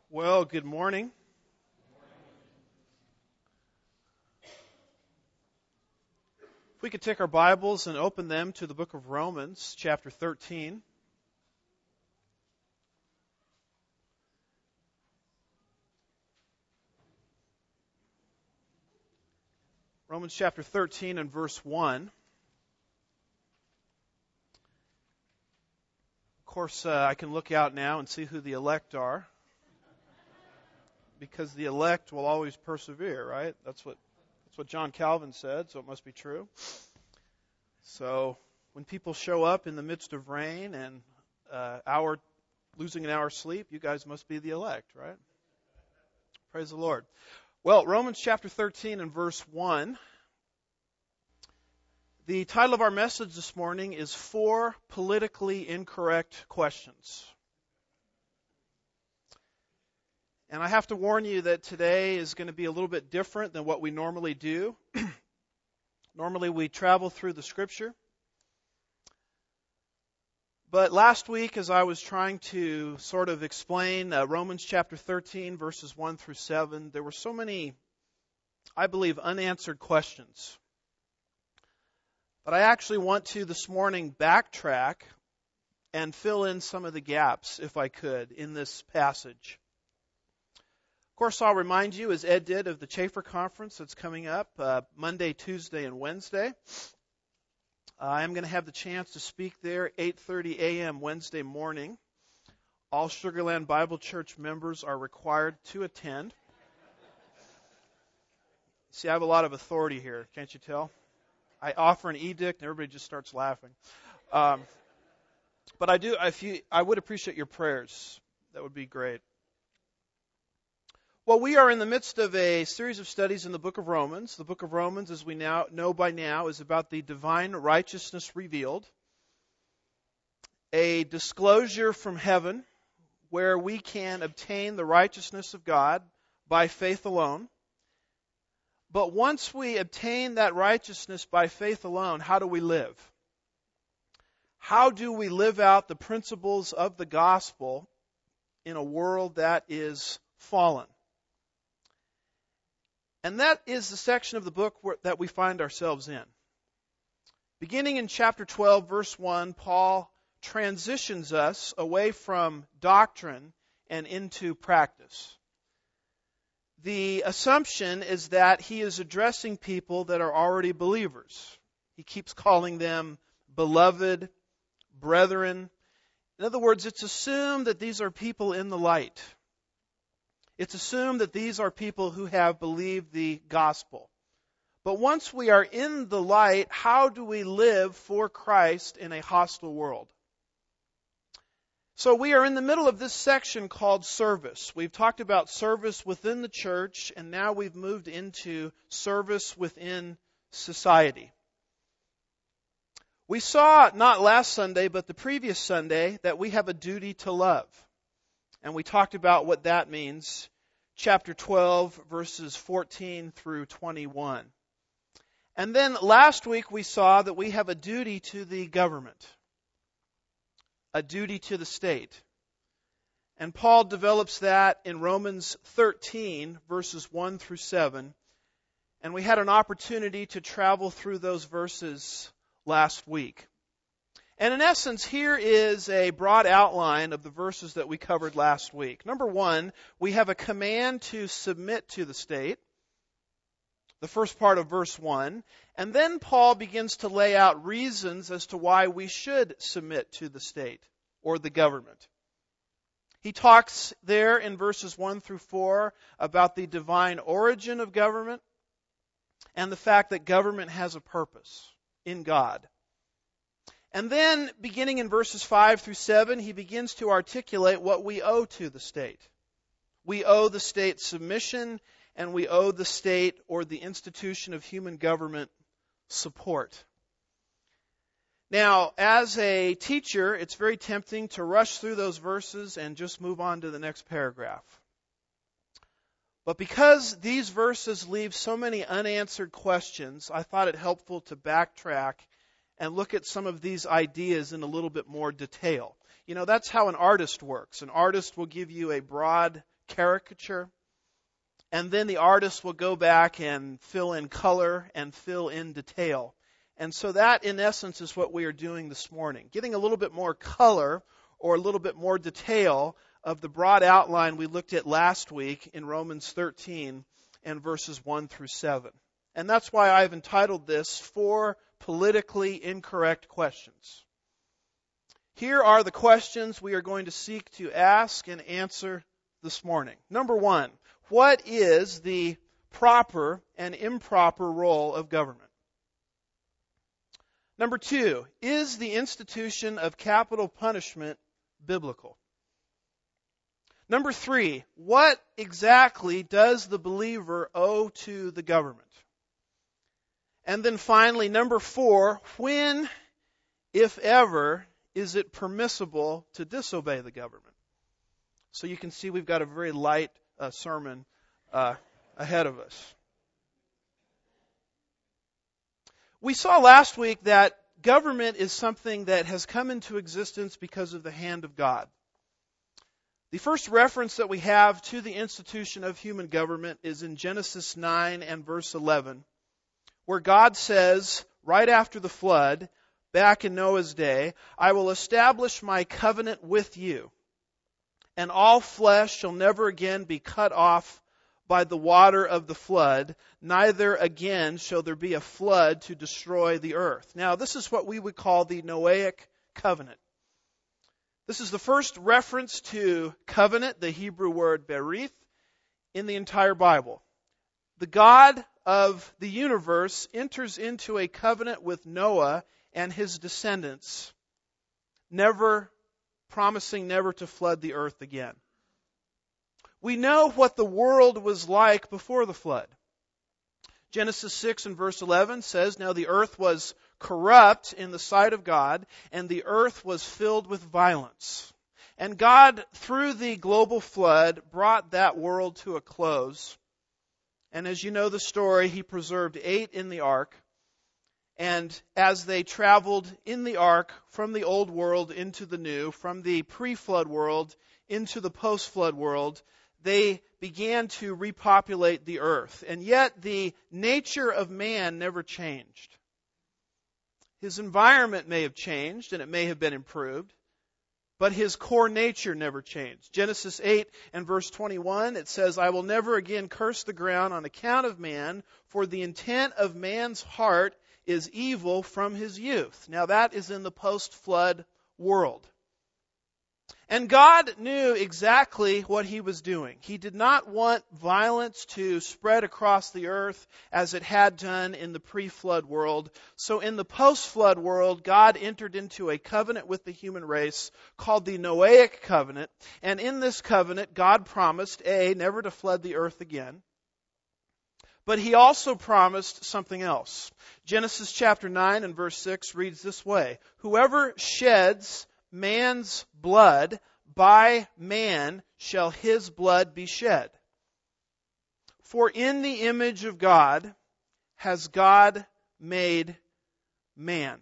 Well, good morning. If we could take our Bibles and open them to the book of Romans, chapter 13. Romans chapter 13 and verse 1. Of course, I can look out now and see who the elect are. Because the elect will always persevere, right? That's what John Calvin said, so it must be true. So when people show up in the midst of rain and losing an hour's sleep, you guys must be the elect, right? Praise the Lord. Well, Romans chapter 13 and verse 1. The title of our message this morning is 4 Politically Incorrect Questions. And I have to warn you that today is going to be a little bit different than what we normally do. Normally we travel through the Scripture. But last week, as I was trying to sort of explain Romans chapter 13, verses 1 through 7, there were so many, I believe, unanswered questions. But I actually want to this morning backtrack and fill in some of the gaps, if I could, in this passage. Of course, I'll remind you, as Ed did, of the Chafer Conference that's coming up Monday, Tuesday, and Wednesday. I am going to have the chance to speak there 8:30 a.m. Wednesday morning. All Sugar Land Bible Church members are required to attend. See, I have a lot of authority here, can't you tell? I offer an edict and everybody just starts laughing. But I would appreciate your prayers. That would be great. Well, we are in the midst of a series of studies in the book of Romans. The book of Romans, as we now know by now, is about the divine righteousness revealed. A disclosure from heaven where we can obtain the righteousness of God by faith alone. But once we obtain that righteousness by faith alone, how do we live? How do we live out the principles of the gospel in a world that is fallen? And that is the section of the book that we find ourselves in. Beginning in chapter 12, verse 1, Paul transitions us away from doctrine and into practice. The assumption is that he is addressing people that are already believers. He keeps calling them beloved, brethren. In other words, it's assumed that these are people in the light. It's assumed that these are people who have believed the gospel. But once we are in the light, how do we live for Christ in a hostile world? So we are in the middle of this section called service. We've talked about service within the church, and now we've moved into service within society. We saw, not last Sunday, but the previous Sunday, that we have a duty to love. And we talked about what that means. Chapter 12, verses 14 through 21. And then last week we saw that we have a duty to the government. A duty to the state. And Paul develops that in Romans 13, verses 1 through 7. And we had an opportunity to travel through those verses last week. And in essence, here is a broad outline of the verses that we covered last week. Number 1, we have a command to submit to the state. The first part of verse 1. And then Paul begins to lay out reasons as to why we should submit to the state or the government. He talks there in verses 1 through 4 about the divine origin of government and the fact that government has a purpose in God. And then, beginning in verses 5 through 7, he begins to articulate what we owe to the state. We owe the state submission, and we owe the state or the institution of human government support. Now, as a teacher, it's very tempting to rush through those verses and just move on to the next paragraph. But because these verses leave so many unanswered questions, I thought it helpful to backtrack and look at some of these ideas in a little bit more detail. You know, that's how an artist works. An artist will give you a broad caricature. And then the artist will go back and fill in color and fill in detail. And so that, in essence, is what we are doing this morning. Getting a little bit more color or a little bit more detail of the broad outline we looked at last week in Romans 13 and verses 1 through 7. And that's why I've entitled this 4 Politically Incorrect Questions. Here are the questions we are going to seek to ask and answer this morning. Number 1, what is the proper and improper role of government? Number 2, is the institution of capital punishment biblical? Number 3, what exactly does the believer owe to the government? And then finally, number 4, when, if ever, is it permissible to disobey the government? So you can see we've got a very light sermon ahead of us. We saw last week that government is something that has come into existence because of the hand of God. The first reference that we have to the institution of human government is in Genesis 9 and verse 11, where God says, right after the flood, back in Noah's day, I will establish my covenant with you, and all flesh shall never again be cut off by the water of the flood, neither again shall there be a flood to destroy the earth. Now, this is what we would call the Noahic covenant. This is the first reference to covenant, the Hebrew word berith, in the entire Bible. The God of the universe enters into a covenant with Noah and his descendants, promising never to flood the earth again. We know what the world was like before the flood. Genesis 6 and verse 11 says, now the earth was corrupt in the sight of God, and the earth was filled with violence. And God, through the global flood, brought that world to a close. And as you know the story, He preserved 8 in the ark. And as they traveled in the ark from the old world into the new, from the pre-flood world into the post-flood world, they began to repopulate the earth. And yet the nature of man never changed. His environment may have changed and it may have been improved, but his core nature never changed. Genesis 8 and verse 21, it says, I will never again curse the ground on account of man, for the intent of man's heart is evil from his youth. Now that is in the post-flood world. And God knew exactly what He was doing. He did not want violence to spread across the earth as it had done in the pre-flood world. So in the post-flood world, God entered into a covenant with the human race called the Noahic covenant. And in this covenant, God promised, never to flood the earth again. But He also promised something else. Genesis chapter 9 and verse 6 reads this way, whoever sheds man's blood, by man shall his blood be shed. For in the image of God has God made man.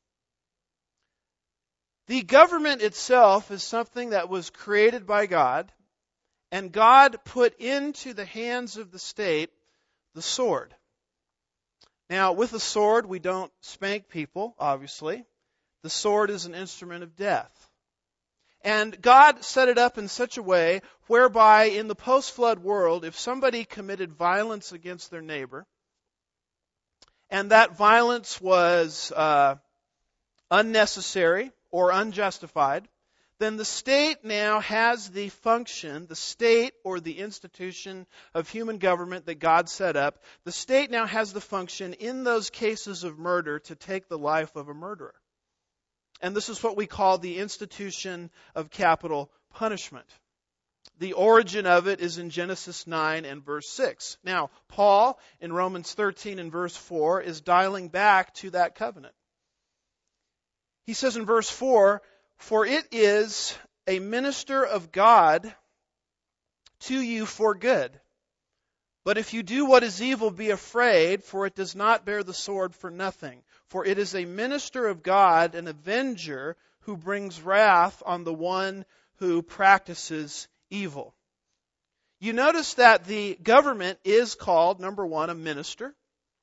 The government itself is something that was created by God, and God put into the hands of the state the sword. Now, with a sword, we don't spank people, obviously. The sword is an instrument of death. And God set it up in such a way whereby in the post-flood world, if somebody committed violence against their neighbor, and that violence was unnecessary or unjustified, then the state now has the function, the state or the institution of human government that God set up, the state now has the function in those cases of murder to take the life of a murderer. And this is what we call the institution of capital punishment. The origin of it is in Genesis 9 and verse 6. Now, Paul, in Romans 13 and verse 4, is dialing back to that covenant. He says in verse 4, for it is a minister of God to you for good. But if you do what is evil, be afraid, for it does not bear the sword for nothing. For it is a minister of God, an avenger, who brings wrath on the one who practices evil. You notice that the government is called, number one, a minister.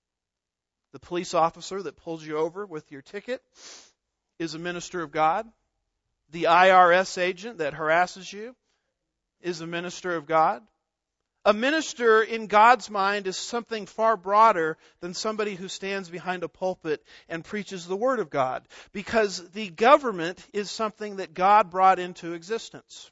The police officer that pulls you over with your ticket is a minister of God. The IRS agent that harasses you is a minister of God. A minister in God's mind is something far broader than somebody who stands behind a pulpit and preaches the Word of God, because the government is something that God brought into existence.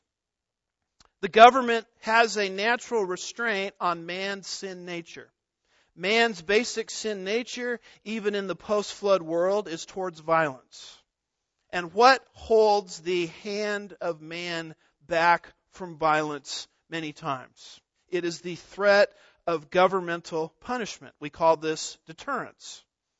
The government has a natural restraint on man's sin nature. Man's basic sin nature, even in the post-flood world, is towards violence. And what holds the hand of man back from violence many times? It is the threat of governmental punishment. We call this deterrence.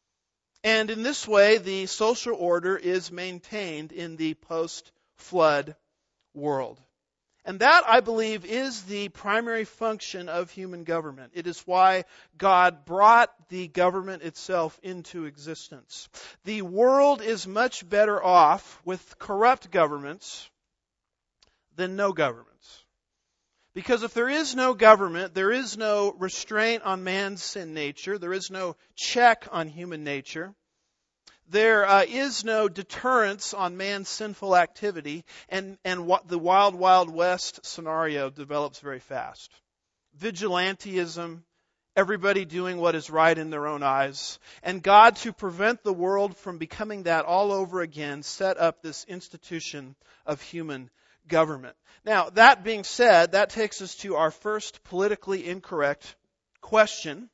And in this way, the social order is maintained in the post-flood world. And that, I believe, is the primary function of human government. It is why God brought the government itself into existence. The world is much better off with corrupt governments than no governments. Because if there is no government, there is no restraint on man's sin nature, there is no check on human nature, there is no deterrence on man's sinful activity, and what the wild, wild west scenario develops very fast. Vigilantism, everybody doing what is right in their own eyes, and God, to prevent the world from becoming that all over again, set up this institution of human government. Now, that being said, that takes us to our first politically incorrect question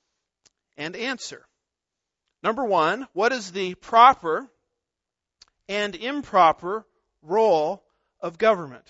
and answer. Number one, what is the proper and improper role of government?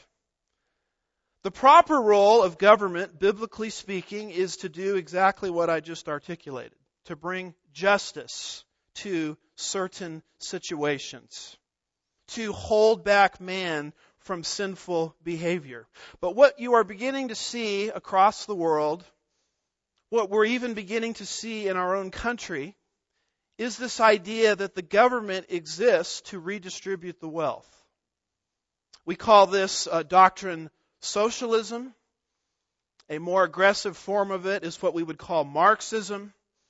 The proper role of government, biblically speaking, is to do exactly what I just articulated, to bring justice to certain situations, to hold back man from sinful behavior. But what you are beginning to see across the world, what we're even beginning to see in our own country, is this idea that the government exists to redistribute the wealth. We call this doctrine socialism. A more aggressive form of it is what we would call Marxism.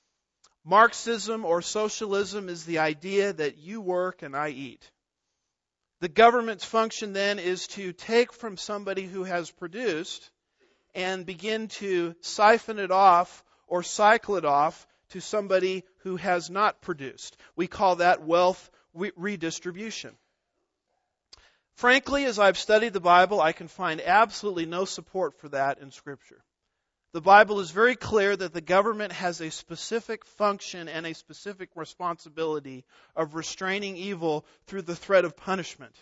Marxism or socialism is the idea that you work and I eat. The government's function then is to take from somebody who has produced and begin to siphon it off or cycle it off to somebody who has not produced. We call that wealth redistribution. Frankly, as I've studied the Bible, I can find absolutely no support for that in Scripture. The Bible is very clear that the government has a specific function and a specific responsibility of restraining evil through the threat of punishment.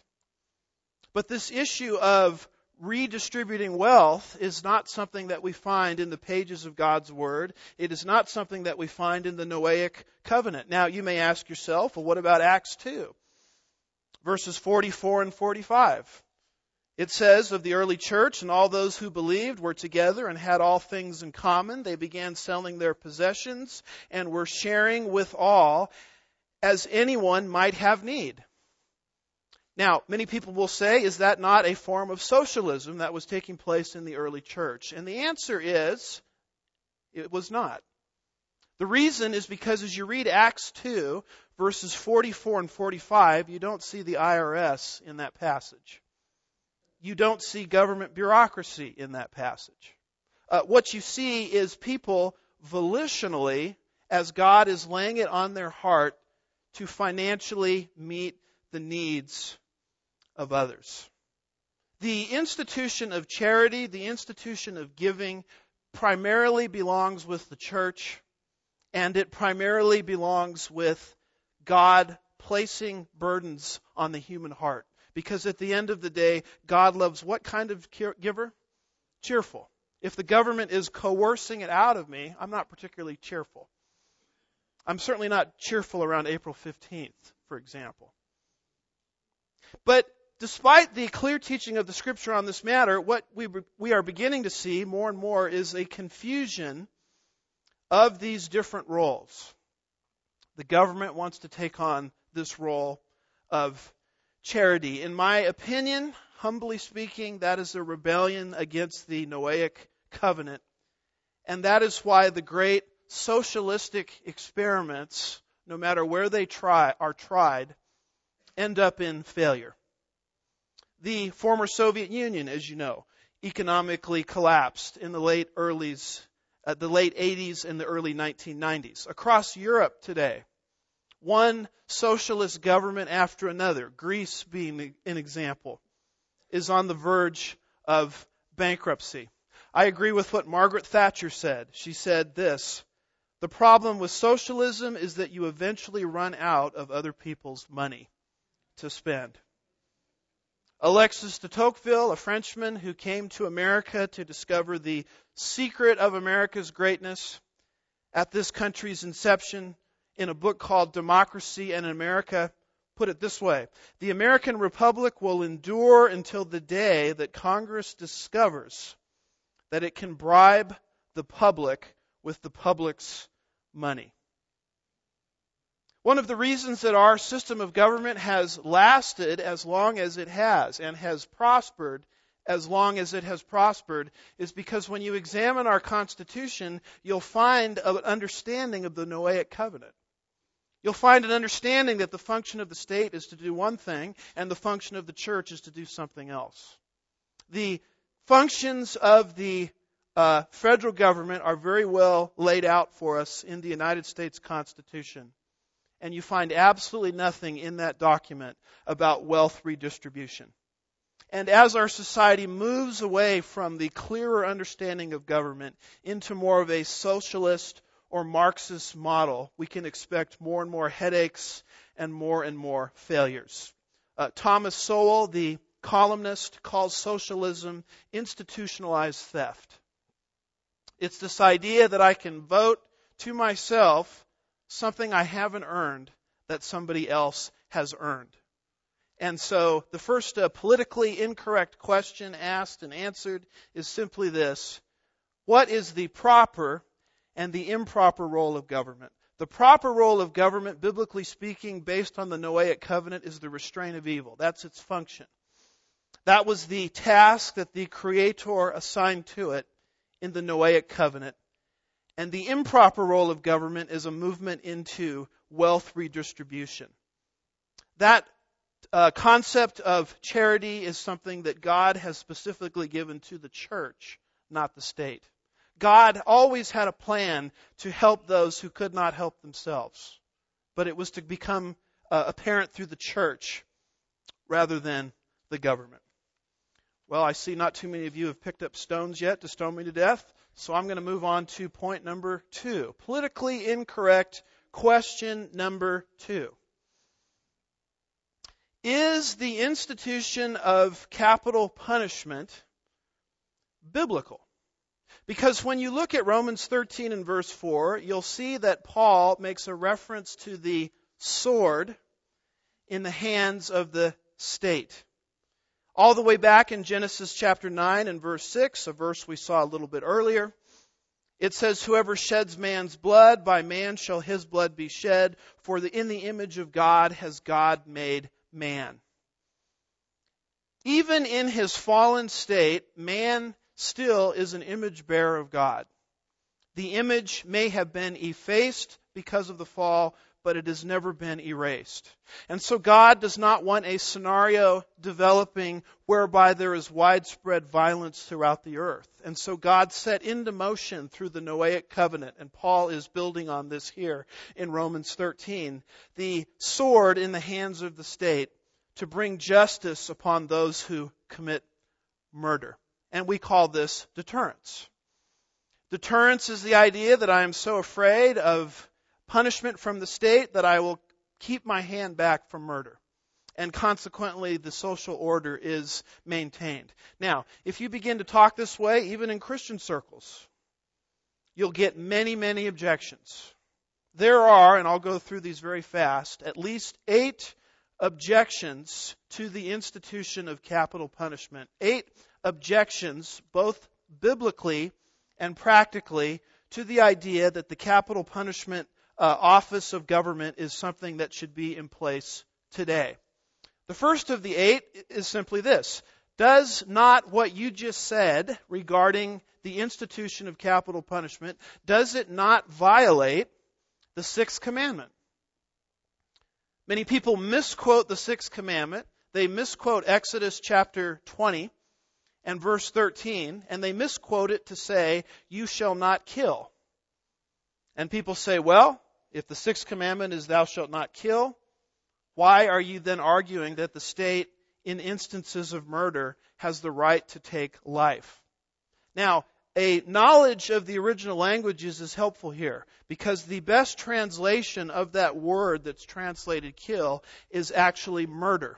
But this issue of redistributing wealth is not something that we find in the pages of God's Word. It is not something that we find in the Noahic covenant. Now, you may ask yourself, well, what about Acts 2? Verses 44 and 45. It says of the early church, and all those who believed were together and had all things in common. They began selling their possessions and were sharing with all as anyone might have need. Now, many people will say, is that not a form of socialism that was taking place in the early church? And the answer is, it was not. The reason is because as you read Acts 2, verses 44 and 45, you don't see the IRS in that passage. You don't see government bureaucracy in that passage. What you see is people volitionally, as God is laying it on their heart, to financially meet the needs of others. The institution of charity, the institution of giving, primarily belongs with the church, and it primarily belongs with God placing burdens on the human heart. Because at the end of the day, God loves what kind of giver? Cheerful. If the government is coercing it out of me, I'm not particularly cheerful. I'm certainly not cheerful around April 15th, for example. But despite the clear teaching of the Scripture on this matter, what we are beginning to see more and more is a confusion of these different roles. The government wants to take on this role of charity. In my opinion, humbly speaking, that is a rebellion against the Noahic covenant. And that is why the great socialistic experiments, no matter where they are tried, end up in failure. The former Soviet Union, as you know, economically collapsed in the late 80s and the early 1990s. Across Europe today, one socialist government after another, Greece being an example, is on the verge of bankruptcy. I agree with what Margaret Thatcher said. She said this: "The problem with socialism is that you eventually run out of other people's money to spend." Alexis de Tocqueville, a Frenchman who came to America to discover the secret of America's greatness at this country's inception, in a book called Democracy in America, put it this way: "The American Republic will endure until the day that Congress discovers that it can bribe the public with the public's money." One of the reasons that our system of government has lasted as long as it has and has prospered as long as it has prospered is because when you examine our Constitution, you'll find an understanding of the Noahic covenant. You'll find an understanding that the function of the state is to do one thing and the function of the church is to do something else. The functions of the federal government are very well laid out for us in the United States Constitution. And you find absolutely nothing in that document about wealth redistribution. And as our society moves away from the clearer understanding of government into more of a socialist or Marxist model, we can expect more and more headaches and more failures. Thomas Sowell, the columnist, calls socialism institutionalized theft. It's this idea that I can vote to myself something I haven't earned that somebody else has earned. And so the first politically incorrect question asked and answered is simply this: what is the proper and the improper role of government? The proper role of government, biblically speaking, based on the Noahic covenant, is the restraint of evil. That's its function. That was the task that the Creator assigned to it in the Noahic covenant. And the improper role of government is a movement into wealth redistribution. That concept of charity is something that God has specifically given to the church, not the state. God always had a plan to help those who could not help themselves, but it was to become apparent through the church rather than the government. Well, I see not too many of you have picked up stones yet to stone me to death, so I'm going to move on to point number 2. Politically incorrect question number 2. Is the institution of capital punishment biblical? Because when you look at Romans 13 and verse 4, you'll see that Paul makes a reference to the sword in the hands of the state. All the way back in Genesis chapter 9 and verse 6, a verse we saw a little bit earlier, it says, "Whoever sheds man's blood, by man shall his blood be shed, for in the image of God has God made man." Even in his fallen state, man still is an image bearer of God. The image may have been effaced because of the fall, but it has never been erased. And so God does not want a scenario developing whereby there is widespread violence throughout the earth. And so God set into motion through the Noahic covenant, and Paul is building on this here in Romans 13, the sword in the hands of the state to bring justice upon those who commit murder. And we call this deterrence. Deterrence is the idea that I am so afraid of punishment from the state that I will keep my hand back from murder. And consequently, the social order is maintained. Now, if you begin to talk this way, even in Christian circles, you'll get many objections. There are, and I'll go through these very fast, at least 8 objections to the institution of capital punishment. 8 objections, both biblically and practically, to the idea that the capital punishment office of government is something that should be in place today. The first of the 8 is simply this: Does not what you just said regarding the institution of capital punishment, does it not violate the sixth commandment? Many people misquote the sixth commandment. They misquote Exodus chapter 20 and verse 13, and they misquote it to say, you shall not kill. And people say, well, if the sixth commandment is thou shalt not kill, why are you then arguing that the state in instances of murder has the right to take life? Now, a knowledge of the original languages is helpful here, because the best translation of that word that's translated kill is actually murder.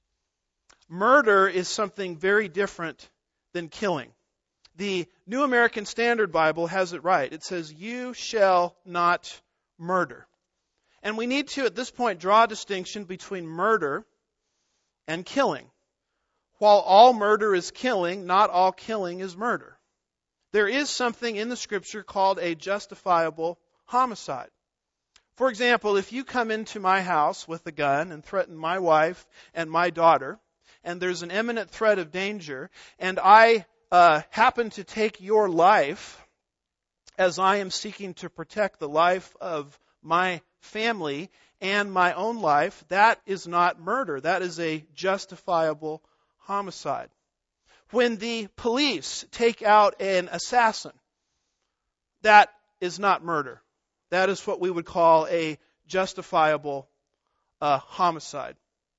Murder is something very different than killing. The New American Standard Bible has it right. It says, you shall not murder. And we need to, at this point, draw a distinction between murder and killing. While all murder is killing, not all killing is murder. There is something in the Scripture called a justifiable homicide. For example, if you come into my house with a gun and threaten my wife and my daughter, and there's an imminent threat of danger, and I happen to take your life as I am seeking to protect the life of my family and my own life, that is not murder. That is a justifiable homicide. When the police take out an assassin, that is not murder. That is what we would call a justifiable homicide.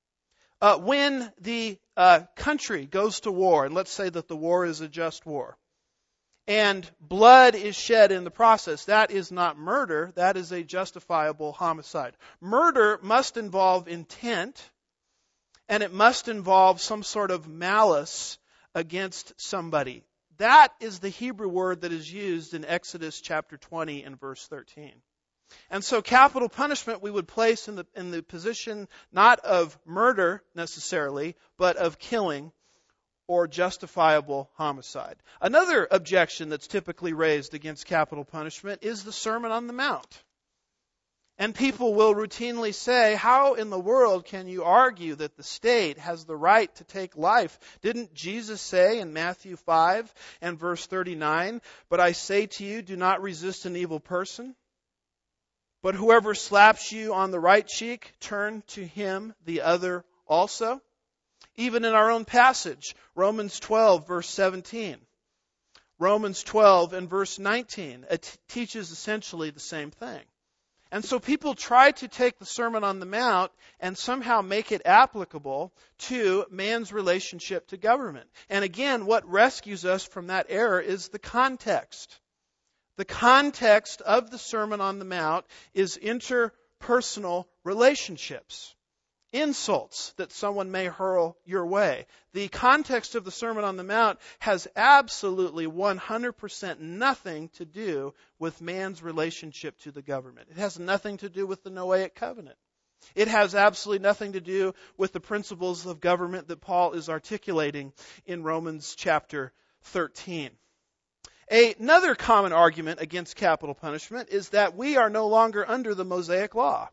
When the country goes to war, and let's say that the war is a just war, and blood is shed in the process, that is not murder, that is a justifiable homicide. Murder must involve intent, and it must involve some sort of malice against somebody. That is the Hebrew word that is used in Exodus chapter 20 and verse 13. And so capital punishment we would place in the position not of murder necessarily, but of killing or justifiable homicide. Another objection that's typically raised against capital punishment is the Sermon on the Mount. And people will routinely say, how in the world can you argue that the state has the right to take life? Didn't Jesus say in Matthew 5 and verse 39, but I say to you, do not resist an evil person, but whoever slaps you on the right cheek, turn to him the other also. Even in our own passage, Romans 12 verse 17. Romans 12 and verse 19, it teaches essentially the same thing. And so people try to take the Sermon on the Mount and somehow make it applicable to man's relationship to government. And again, what rescues us from that error is the context. The context of the Sermon on the Mount is interpersonal relationships, insults that someone may hurl your way. The context of the Sermon on the Mount has absolutely 100% nothing to do with man's relationship to the government. It has nothing to do with the Noahic covenant. It has absolutely nothing to do with the principles of government that Paul is articulating in Romans chapter 13. Another common argument against capital punishment is that we are no longer under the Mosaic law.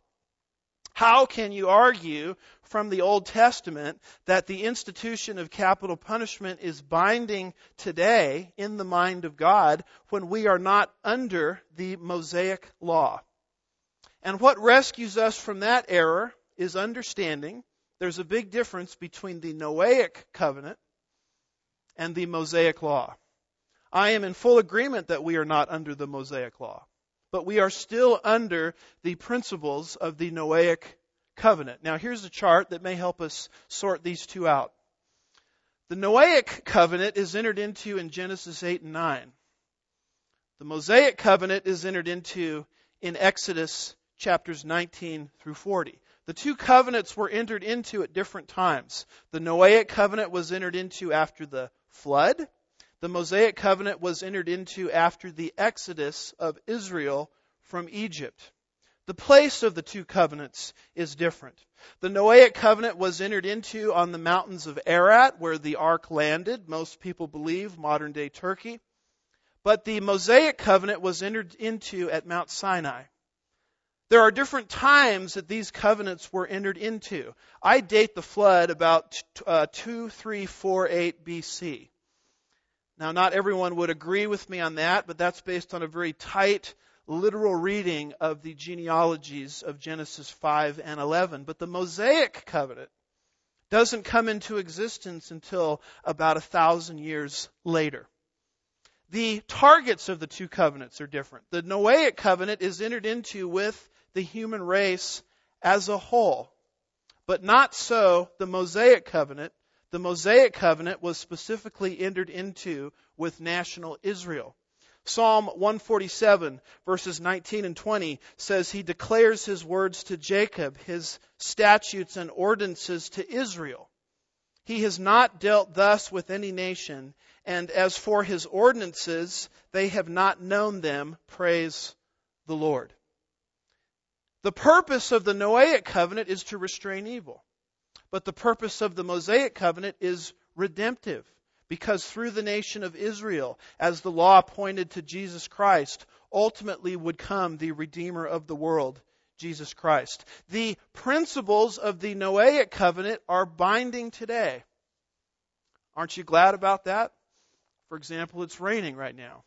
How can you argue from the Old Testament that the institution of capital punishment is binding today in the mind of God when we are not under the Mosaic law? And what rescues us from that error is understanding there's a big difference between the Noahic covenant and the Mosaic law. I am in full agreement that we are not under the Mosaic law, but we are still under the principles of the Noahic covenant. Now here's a chart that may help us sort these two out. The Noahic covenant is entered into in Genesis 8 and 9. The Mosaic covenant is entered into in Exodus chapters 19 through 40. The two covenants were entered into at different times. The Noahic covenant was entered into after the flood. The Mosaic covenant was entered into after the exodus of Israel from Egypt. The place of the two covenants is different. The Noahic covenant was entered into on the mountains of Ararat, where the ark landed. Most people believe modern-day Turkey. But the Mosaic covenant was entered into at Mount Sinai. There are different times that these covenants were entered into. I date the flood about 2348 BC. Now, not everyone would agree with me on that, but that's based on a very tight, literal reading of the genealogies of Genesis 5 and 11. But the Mosaic covenant doesn't come into existence until about 1,000 years later. The targets of the two covenants are different. The Noahic covenant is entered into with the human race as a whole, but not so the Mosaic covenant. The Mosaic covenant was specifically entered into with national Israel. Psalm 147, verses 19 and 20 says, He declares His words to Jacob, His statutes and ordinances to Israel. He has not dealt thus with any nation, and as for His ordinances, they have not known them. Praise the Lord. The purpose of the Noahic covenant is to restrain evil. But the purpose of the Mosaic covenant is redemptive, because through the nation of Israel, as the law pointed to Jesus Christ, ultimately would come the Redeemer of the world, Jesus Christ. The principles of the Noahic covenant are binding today. Aren't you glad about that? For example, it's raining right now.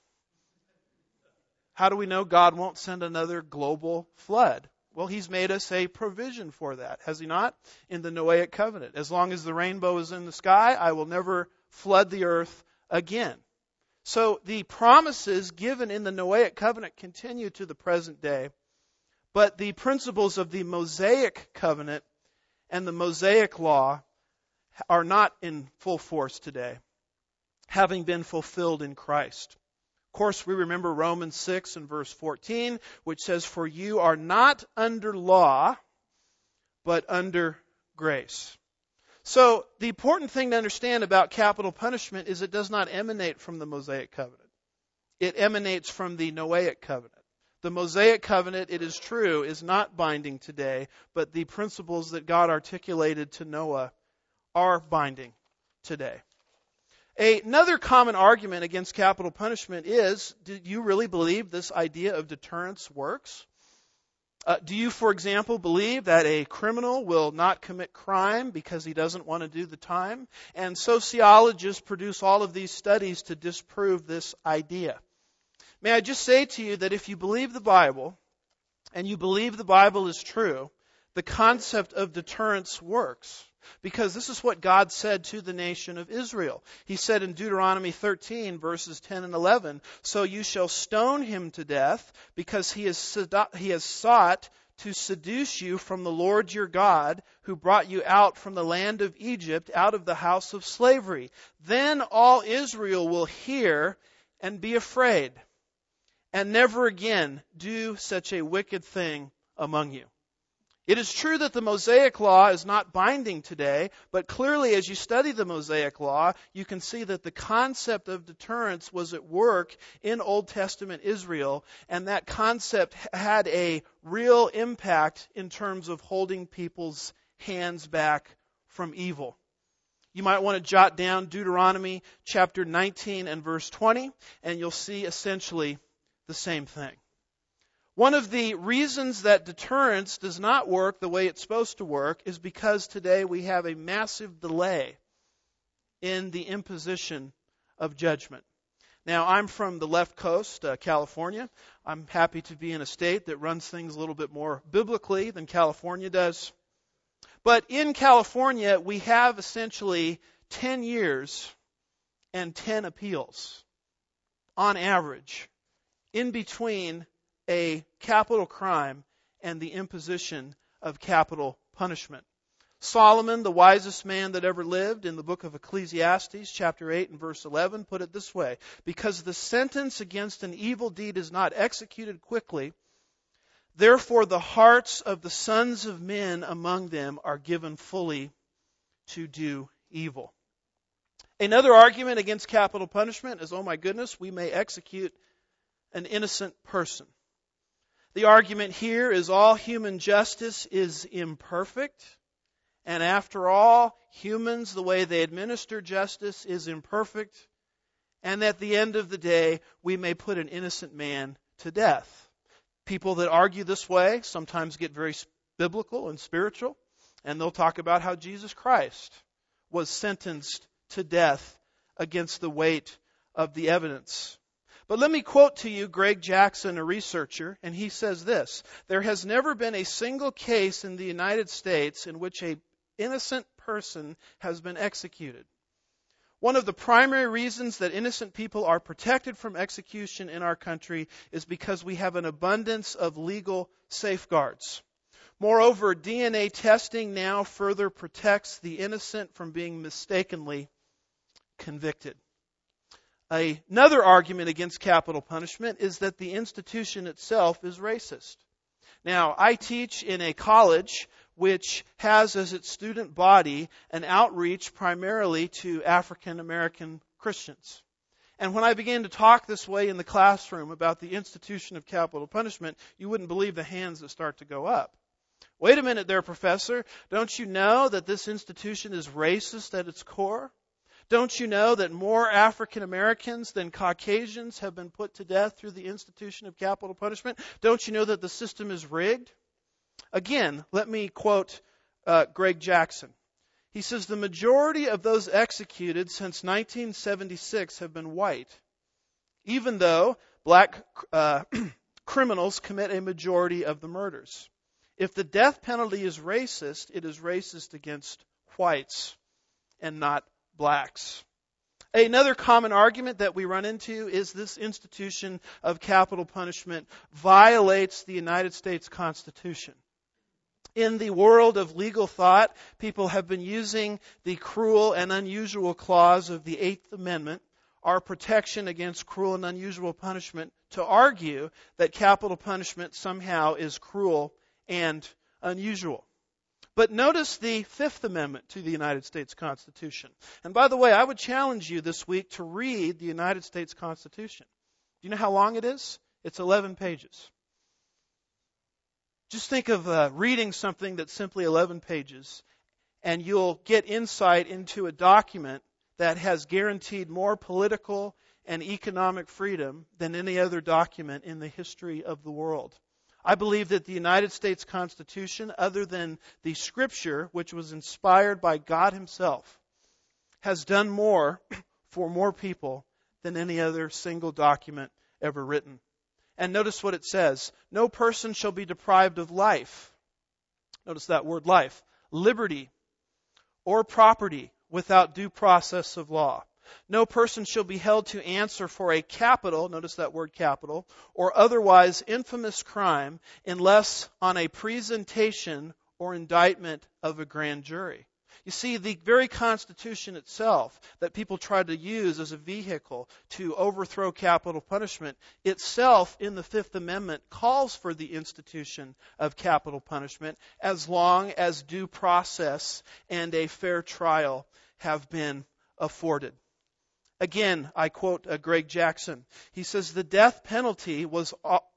How do we know God won't send another global flood? Well, He's made us a provision for that, has He not? In the Noahic covenant. As long as the rainbow is in the sky, I will never flood the earth again. So the promises given in the Noahic covenant continue to the present day, but the principles of the Mosaic covenant and the Mosaic law are not in full force today, having been fulfilled in Christ. Of course, we remember Romans 6 and verse 14, which says, For you are not under law, but under grace. So, the important thing to understand about capital punishment is it does not emanate from the Mosaic covenant. It emanates from the Noahic covenant. The Mosaic covenant, it is true, is not binding today, but the principles that God articulated to Noah are binding today. Another common argument against capital punishment is, do you really believe this idea of deterrence works? Do you, for example, believe that a criminal will not commit crime because he doesn't want to do the time? And sociologists produce all of these studies to disprove this idea. May I just say to you that if you believe the Bible, and you believe the Bible is true, the concept of deterrence works. Because this is what God said to the nation of Israel. He said in Deuteronomy 13, verses 10 and 11, So you shall stone him to death, because he has sought to seduce you from the Lord your God, who brought you out from the land of Egypt, out of the house of slavery. Then all Israel will hear and be afraid, and never again do such a wicked thing among you. It is true that the Mosaic law is not binding today, but clearly as you study the Mosaic law, you can see that the concept of deterrence was at work in Old Testament Israel, and that concept had a real impact in terms of holding people's hands back from evil. You might want to jot down Deuteronomy chapter 19 and verse 20, and you'll see essentially the same thing. One of the reasons that deterrence does not work the way it's supposed to work is because today we have a massive delay in the imposition of judgment. Now, I'm from the left coast, California. I'm happy to be in a state that runs things a little bit more biblically than California does. But in California, we have essentially 10 years and 10 appeals on average in between a capital crime and the imposition of capital punishment. Solomon, the wisest man that ever lived, in the book of Ecclesiastes, chapter 8 and verse 11, put it this way: Because the sentence against an evil deed is not executed quickly, therefore the hearts of the sons of men among them are given fully to do evil. Another argument against capital punishment is, oh my goodness, we may execute an innocent person. The argument here is all human justice is imperfect, and after all, humans, the way they administer justice is imperfect, and at the end of the day, we may put an innocent man to death. People that argue this way sometimes get very biblical and spiritual, and they'll talk about how Jesus Christ was sentenced to death against the weight of the evidence. But let me quote to you Greg Jackson, a researcher, and he says this: "There has never been a single case in the United States in which an innocent person has been executed. One of the primary reasons that innocent people are protected from execution in our country is because we have an abundance of legal safeguards. Moreover, DNA testing now further protects the innocent from being mistakenly convicted." Another argument against capital punishment is that the institution itself is racist. Now, I teach in a college which has as its student body an outreach primarily to African American Christians. And when I began to talk this way in the classroom about the institution of capital punishment, you wouldn't believe the hands that start to go up. Wait a minute there, professor. Don't you know that this institution is racist at its core? Don't you know that more African Americans than Caucasians have been put to death through the institution of capital punishment? Don't you know that the system is rigged? Again, let me quote Greg Jackson. He says, "The majority of those executed since 1976 have been white, even though black criminals commit a majority of the murders. If the death penalty is racist, it is racist against whites and not blacks." Another common argument that we run into is this institution of capital punishment violates the United States Constitution. In the world of legal thought, people have been using the cruel and unusual clause of the Eighth Amendment, our protection against cruel and unusual punishment, to argue that capital punishment somehow is cruel and unusual. But notice the Fifth Amendment to the United States Constitution. And by the way, I would challenge you this week to read the United States Constitution. Do you know how long it is? It's 11 pages. Just think of reading something that's simply 11 pages, and you'll get insight into a document that has guaranteed more political and economic freedom than any other document in the history of the world. I believe that the United States Constitution, other than the Scripture, which was inspired by God Himself, has done more for more people than any other single document ever written. And notice what it says: "No person shall be deprived of life." Notice that word life. "Liberty or property without due process of law. No person shall be held to answer for a capital," notice that word capital, "or otherwise infamous crime unless on a presentation or indictment of a grand jury." You see, the very Constitution itself that people try to use as a vehicle to overthrow capital punishment, itself in the Fifth Amendment calls for the institution of capital punishment as long as due process and a fair trial have been afforded. Again, I quote Greg Jackson. He says, "The death penalty was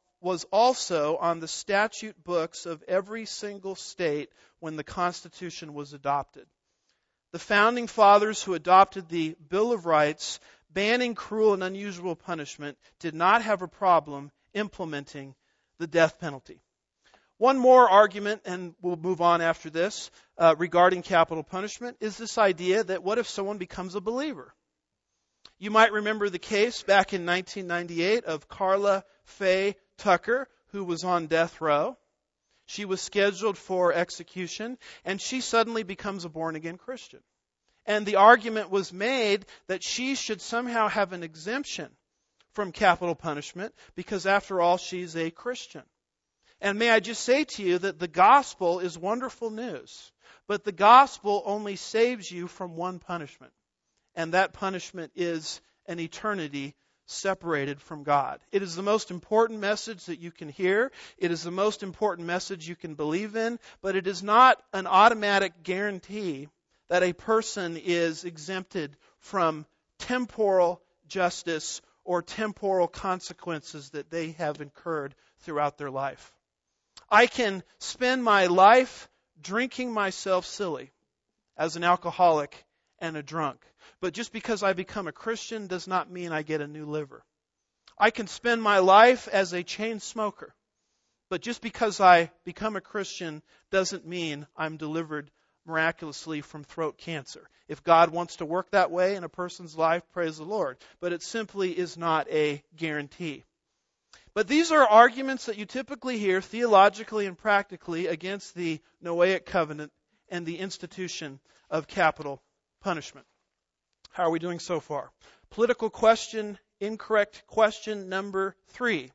also on the statute books of every single state when the Constitution was adopted. The founding fathers who adopted the Bill of Rights banning cruel and unusual punishment did not have a problem implementing the death penalty." One more argument, and we'll move on after this, regarding capital punishment is this idea that what if someone becomes a believer? You might remember the case back in 1998 of Carla Faye Tucker, who was on death row. She was scheduled for execution, and she suddenly becomes a born-again Christian. And the argument was made that she should somehow have an exemption from capital punishment because, after all, she's a Christian. And may I just say to you that the gospel is wonderful news, but the gospel only saves you from one punishment. And that punishment is an eternity separated from God. It is the most important message that you can hear. It is the most important message you can believe in, but it is not an automatic guarantee that a person is exempted from temporal justice or temporal consequences that they have incurred throughout their life. I can spend my life drinking myself silly as an alcoholic and a drunk. But just because I become a Christian does not mean I get a new liver. I can spend my life as a chain smoker But just because I become a Christian doesn't mean I'm delivered miraculously from throat cancer. If God wants to work that way in a person's life, praise the Lord. But it simply is not a guarantee. But these are arguments that you typically hear theologically and practically against the Noahic covenant and the institution of capital punishment. How are we doing so far? Political question, incorrect question number 3.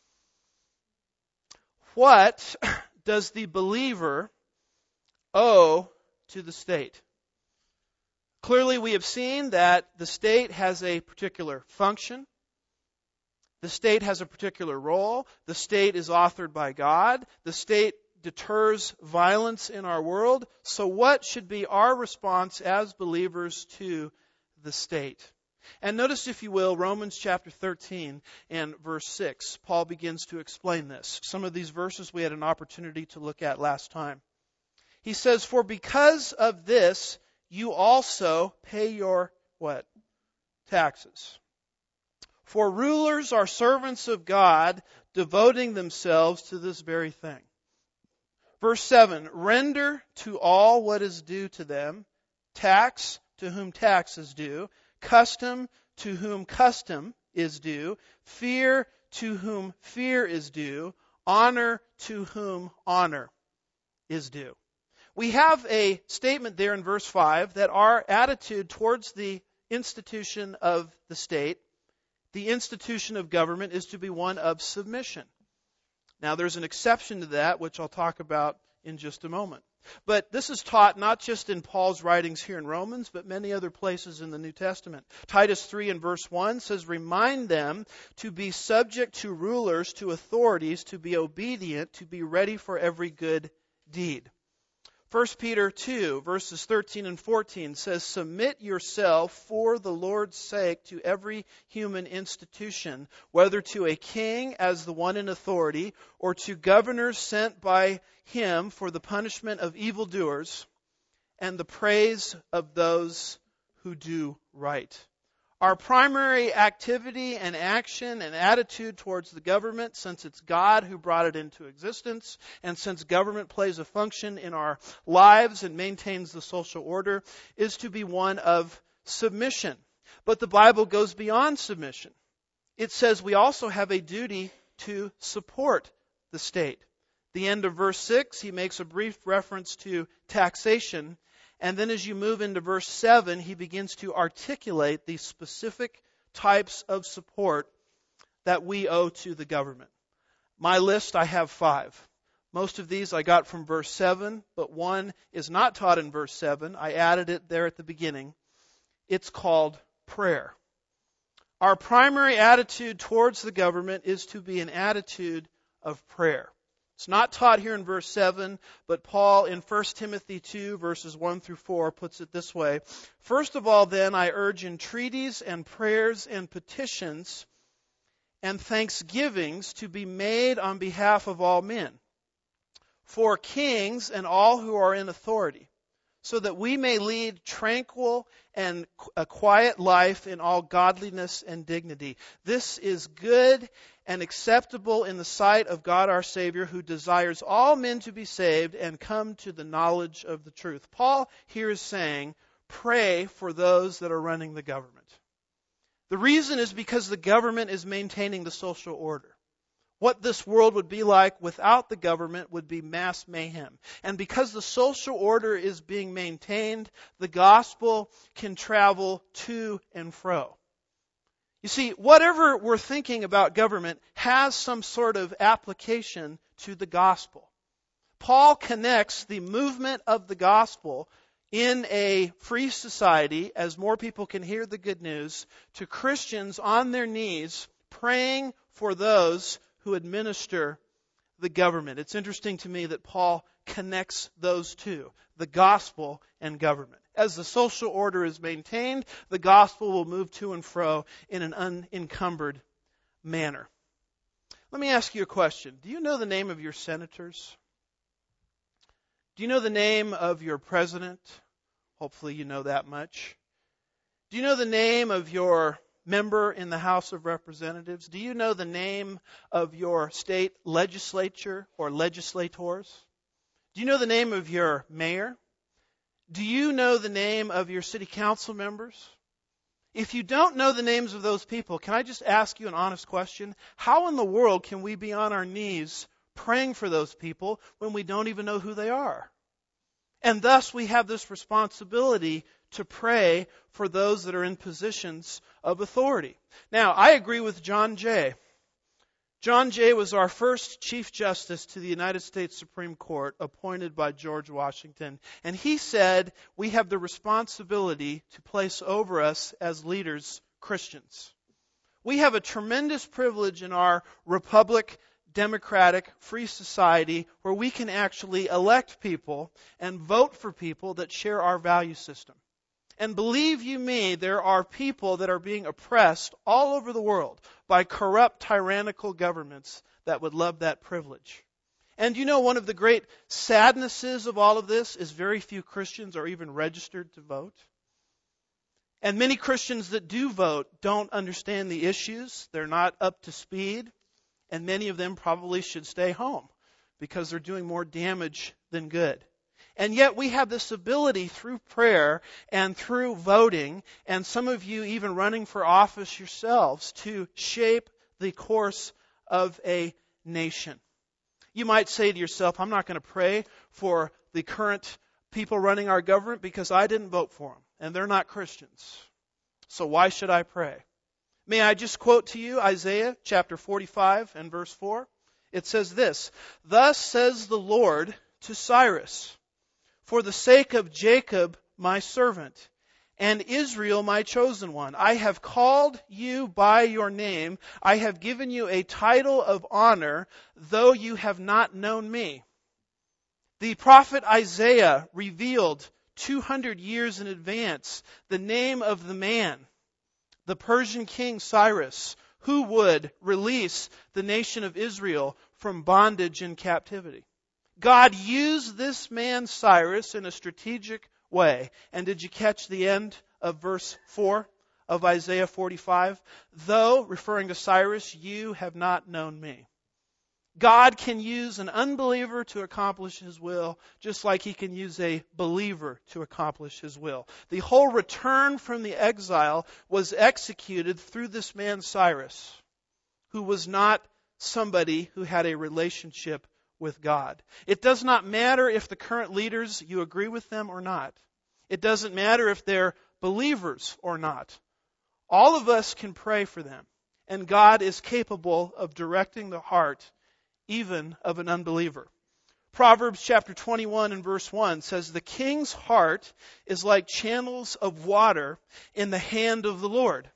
What does the believer owe to the state? Clearly, we have seen that the state has a particular function. The state has a particular role. The state is authored by God. The state deters violence in our world. So what should be our response as believers to the state? And notice, if you will, Romans chapter 13 and verse 6. Paul begins to explain this. Some of these verses we had an opportunity to look at last time. He says, "For because of this, you also pay your," what? "Taxes. For rulers are servants of God, devoting themselves to this very thing." Verse 7, "Render to all what is due to them, tax to whom tax is due, custom to whom custom is due, fear to whom fear is due, honor to whom honor is due." We have a statement there in verse 5 that our attitude towards the institution of the state, the institution of government, is to be one of submission. Now, there's an exception to that, which I'll talk about in just a moment. But this is taught not just in Paul's writings here in Romans, but many other places in the New Testament. Titus 3 and verse 1 says, "Remind them to be subject to rulers, to authorities, to be obedient, to be ready for every good deed." 1 Peter 2, verses 13 and 14 says, "Submit yourself for the Lord's sake to every human institution, whether to a king as the one in authority, or to governors sent by him for the punishment of evildoers and the praise of those who do right." Our primary activity and action and attitude towards the government, since it's God who brought it into existence, and since government plays a function in our lives and maintains the social order, is to be one of submission. But the Bible goes beyond submission. It says we also have a duty to support the state. The end of verse 6, he makes a brief reference to taxation. And then as you move into verse 7, he begins to articulate the specific types of support that we owe to the government. My list, I have 5. Most of these I got from verse 7, but one is not taught in verse 7. I added it there at the beginning. It's called prayer. Our primary attitude towards the government is to be an attitude of prayer. It's not taught here in verse 7, but Paul in 1 Timothy 2, verses 1 through 4, puts it this way. "First of all, then, I urge entreaties and prayers and petitions and thanksgivings to be made on behalf of all men, for kings and all who are in authority, so that we may lead tranquil and a quiet life in all godliness and dignity. This is good and acceptable in the sight of God our Savior, who desires all men to be saved and come to the knowledge of the truth." Paul here is saying, pray for those that are running the government. The reason is because the government is maintaining the social order. What this world would be like without the government would be mass mayhem. And because the social order is being maintained, the gospel can travel to and fro. You see, whatever we're thinking about government has some sort of application to the gospel. Paul connects the movement of the gospel in a free society, as more people can hear the good news, to Christians on their knees praying for those who administer the government. It's interesting to me that Paul connects those two, the gospel and government. As the social order is maintained, the gospel will move to and fro in an unencumbered manner. Let me ask you a question. Do you know the name of your senators? Do you know the name of your president? Hopefully you know that much. Do you know the name of your member in the House of Representatives? Do you know the name of your state legislature or legislators? Do you know the name of your mayor? Do you know the name of your city council members? If you don't know the names of those people, can I just ask you an honest question? How in the world can we be on our knees praying for those people when we don't even know who they are? And thus we have this responsibility to pray for those that are in positions of authority. Now, I agree with John Jay. John Jay was our first Chief Justice to the United States Supreme Court, appointed by George Washington. And he said we have the responsibility to place over us as leaders Christians. We have a tremendous privilege in our republic, democratic, free society where we can actually elect people and vote for people that share our value system. And believe you me, there are people that are being oppressed all over the world by corrupt, tyrannical governments that would love that privilege. And you know, one of the great sadnesses of all of this is very few Christians are even registered to vote. And many Christians that do vote don't understand the issues. They're not up to speed. And many of them probably should stay home because they're doing more damage than good. And yet we have this ability through prayer and through voting, and some of you even running for office yourselves, to shape the course of a nation. You might say to yourself, I'm not going to pray for the current people running our government because I didn't vote for them, and they're not Christians. So why should I pray? May I just quote to you Isaiah chapter 45 and verse 4? It says this, "Thus says the Lord to Cyrus, for the sake of Jacob my servant, and Israel my chosen one, I have called you by your name. I have given you a title of honor, though you have not known me." The prophet Isaiah revealed 200 years in advance the name of the man, the Persian king Cyrus, who would release the nation of Israel from bondage and captivity. God used this man Cyrus in a strategic way. And did you catch the end of verse 4 of Isaiah 45? Though, referring to Cyrus, you have not known me. God can use an unbeliever to accomplish His will, just like He can use a believer to accomplish His will. The whole return from the exile was executed through this man Cyrus, who was not somebody who had a relationship with God. It does not matter if the current leaders, you agree with them or not. It doesn't matter if they're believers or not. All of us can pray for them. And God is capable of directing the heart even of an unbeliever. Proverbs chapter 21 and verse 1 says, "The king's heart is like channels of water in the hand of the Lord.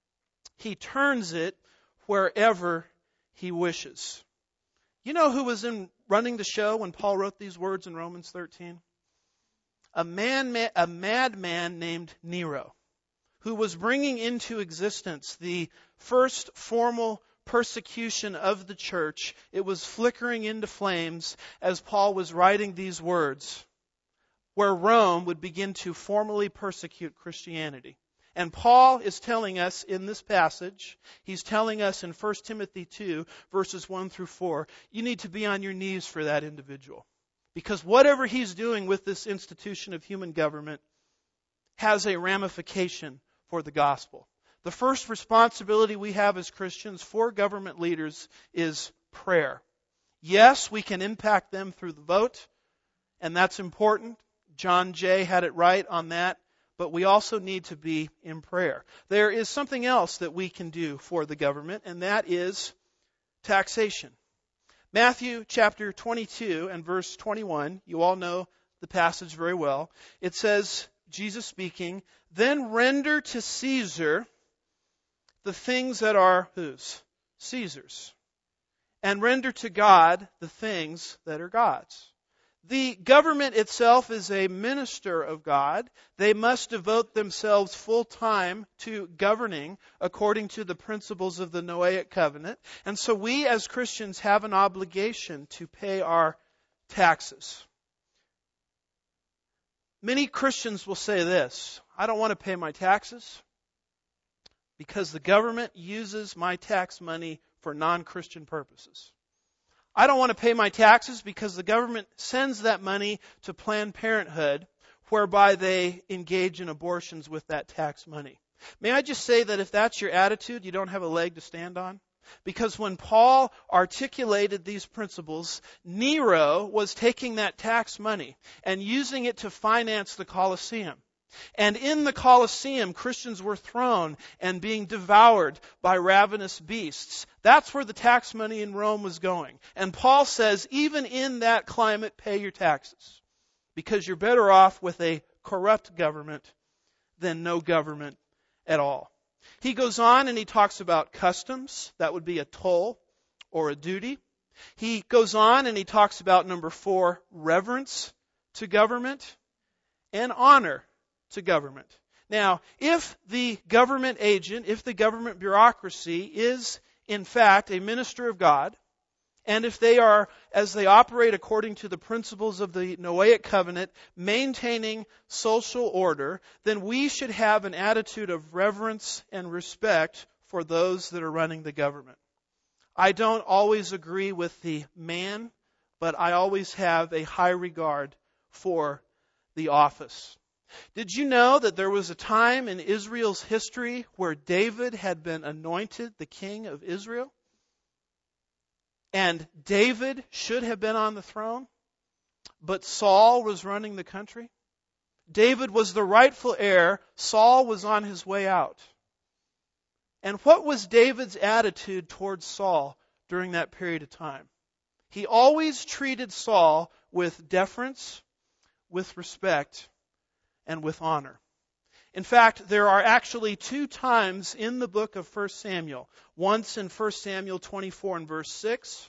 He turns it wherever He wishes." You know who was running the show when Paul wrote these words in Romans 13? A madman named Nero, who was bringing into existence the first formal persecution of the church. It was flickering into flames as Paul was writing these words, where Rome would begin to formally persecute Christianity. And Paul is telling us in this passage, he's telling us in 1 Timothy 2, verses 1 through 4, you need to be on your knees for that individual. Because whatever he's doing with this institution of human government has a ramification for the gospel. The first responsibility we have as Christians for government leaders is prayer. Yes, we can impact them through the vote, and that's important. John Jay had it right on that. But we also need to be in prayer. There is something else that we can do for the government, and that is taxation. Matthew chapter 22 and verse 21, you all know the passage very well. It says, Jesus speaking, "Then render to Caesar the things that are whose? Caesar's. And render to God the things that are God's." The government itself is a minister of God. They must devote themselves full time to governing according to the principles of the Noahic covenant. And so we as Christians have an obligation to pay our taxes. Many Christians will say this, I don't want to pay my taxes because the government uses my tax money for non-Christian purposes. I don't want to pay my taxes because the government sends that money to Planned Parenthood, whereby they engage in abortions with that tax money. May I just say that if that's your attitude, you don't have a leg to stand on? Because when Paul articulated these principles, Nero was taking that tax money and using it to finance the Colosseum. And in the Colosseum, Christians were thrown and being devoured by ravenous beasts. That's where the tax money in Rome was going. And Paul says, even in that climate, pay your taxes, because you're better off with a corrupt government than no government at all. He goes on and he talks about customs. That would be a toll or a duty. He goes on and he talks about, number 4, reverence to government and honor to government. Now, if the government agent, if the government bureaucracy is in fact a minister of God, and if they are, as they operate according to the principles of the Noahic covenant, maintaining social order, then we should have an attitude of reverence and respect for those that are running the government. I don't always agree with the man, but I always have a high regard for the office. Did you know that there was a time in Israel's history where David had been anointed the king of Israel? And David should have been on the throne, but Saul was running the country. David was the rightful heir. Saul was on his way out. And what was David's attitude towards Saul during that period of time? He always treated Saul with deference, with respect, and with honor. In fact, there are actually 2 times in the book of 1 Samuel. Once in 1 Samuel 24 and verse 6.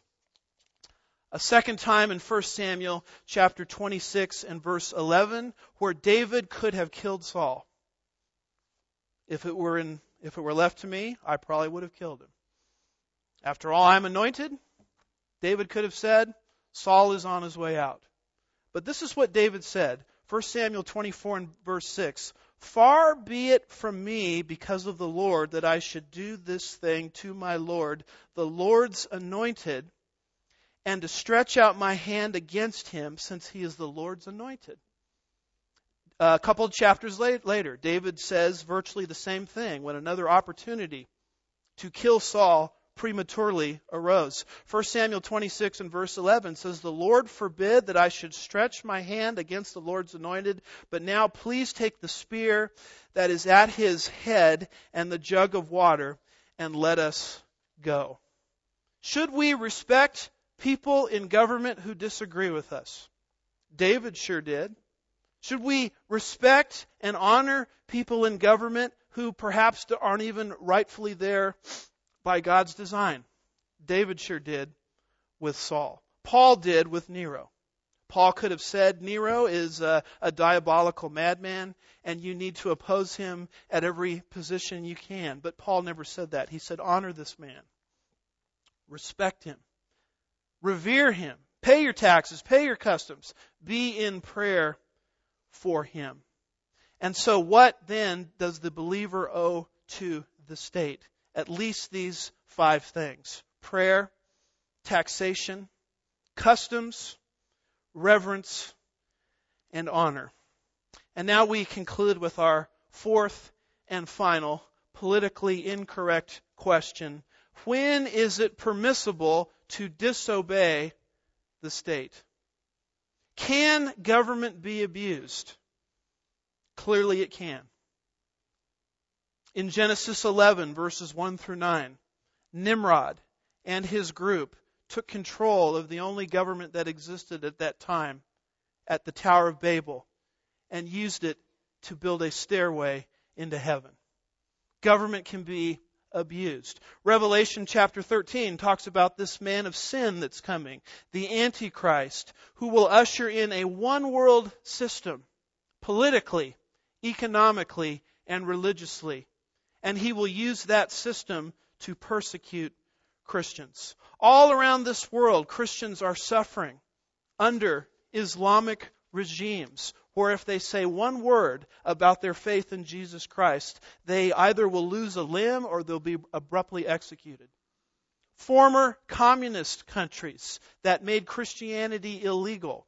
A second time in 1 Samuel chapter 26 and verse 11, where David could have killed Saul. If it were left to me, I probably would have killed him. After all, I'm anointed. David could have said, Saul is on his way out. But this is what David said. 1 Samuel 24 and verse 6. Far be it from me, because of the Lord, that I should do this thing to my Lord, the Lord's anointed, and to stretch out my hand against him, since he is the Lord's anointed. A couple of chapters later, David says virtually the same thing when another opportunity to kill Saul prematurely arose. 1 Samuel 26 and verse 11 says, The Lord forbid that I should stretch my hand against the Lord's anointed, but now please take the spear that is at his head and the jug of water, and let us go. Should we respect people in government who disagree with us? David sure did. Should we respect and honor people in government who perhaps aren't even rightfully there by God's design? David sure did with Saul. Paul did with Nero. Paul could have said, Nero is a diabolical madman, and you need to oppose him at every position you can. But Paul never said that. He said, honor this man. Respect him. Revere him. Pay your taxes. Pay your customs. Be in prayer for him. And so what then does the believer owe to the state? At least these 5 things: prayer, taxation, customs, reverence, and honor. And now we conclude with our 4th and final politically incorrect question. When is it permissible to disobey the state? Can government be abused? Clearly it can. In Genesis 11, verses 1 through 9, Nimrod and his group took control of the only government that existed at that time at the Tower of Babel and used it to build a stairway into heaven. Government can be abused. Revelation chapter 13 talks about this man of sin that's coming, the Antichrist, who will usher in a one-world system, politically, economically, and religiously. And he will use that system to persecute Christians. All around this world, Christians are suffering under Islamic regimes, where if they say one word about their faith in Jesus Christ, they either will lose a limb or they'll be abruptly executed. Former communist countries that made Christianity illegal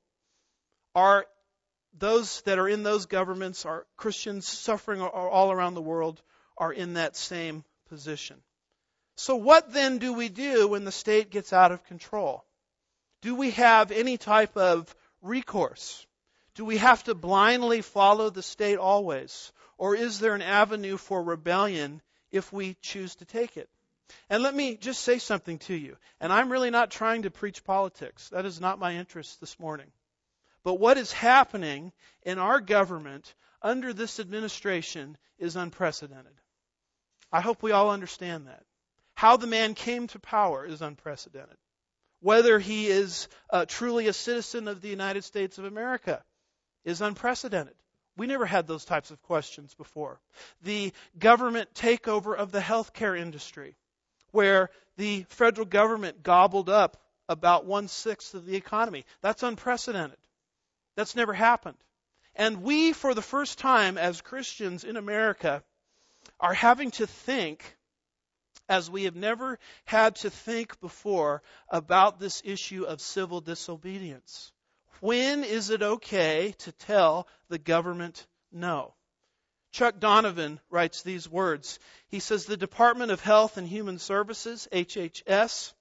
are those that are in those governments, are Christians suffering all around the world, are in that same position. So what then do we do when the state gets out of control? Do we have any type of recourse? Do we have to blindly follow the state always? Or is there an avenue for rebellion if we choose to take it? And let me just say something to you. And I'm really not trying to preach politics. That is not my interest this morning. But what is happening in our government under this administration is unprecedented. I hope we all understand that. How the man came to power is unprecedented. Whether he is truly a citizen of the United States of America is unprecedented. We never had those types of questions before. The government takeover of the healthcare industry, where the federal government gobbled up about 1/6 of the economy. That's unprecedented. That's never happened. And we, for the first time as Christians in America, are having to think, as we have never had to think before, about this issue of civil disobedience. When is it okay to tell the government no? Chuck Donovan writes these words. He says, the Department of Health and Human Services, HHS,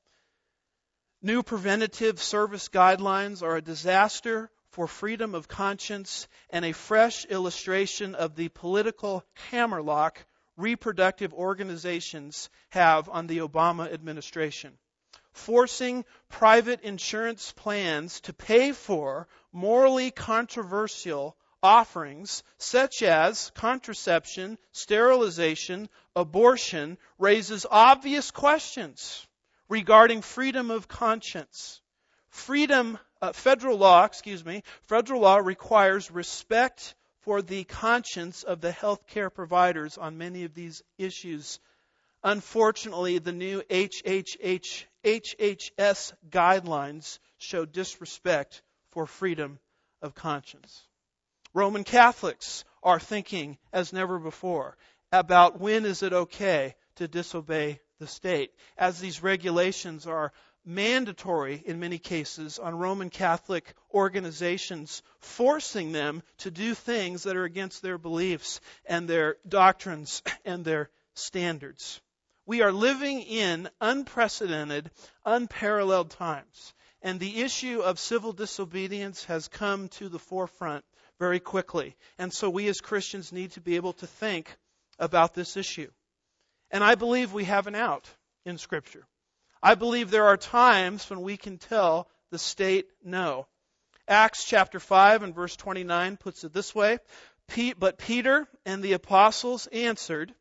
new preventative service guidelines are a disaster for freedom of conscience and a fresh illustration of the political hammerlock reproductive organizations have on the Obama administration. Forcing private insurance plans to pay for morally controversial offerings such as contraception, sterilization, abortion raises obvious questions regarding freedom of conscience. Federal law requires respect for the conscience of the healthcare providers on many of these issues. Unfortunately, the new HHS guidelines show disrespect for freedom of conscience. Roman Catholics are thinking as never before about when is it okay to disobey the state, as these regulations are mandatory in many cases on Roman Catholic organizations, forcing them to do things that are against their beliefs and their doctrines and their standards. We are living in unprecedented, unparalleled times, and the issue of civil disobedience has come to the forefront very quickly. And so we as Christians need to be able to think about this issue. And I believe we have an out in Scripture. I believe there are times when we can tell the state no. Acts chapter 5 and verse 29 puts it this way, but Peter and the apostles answered,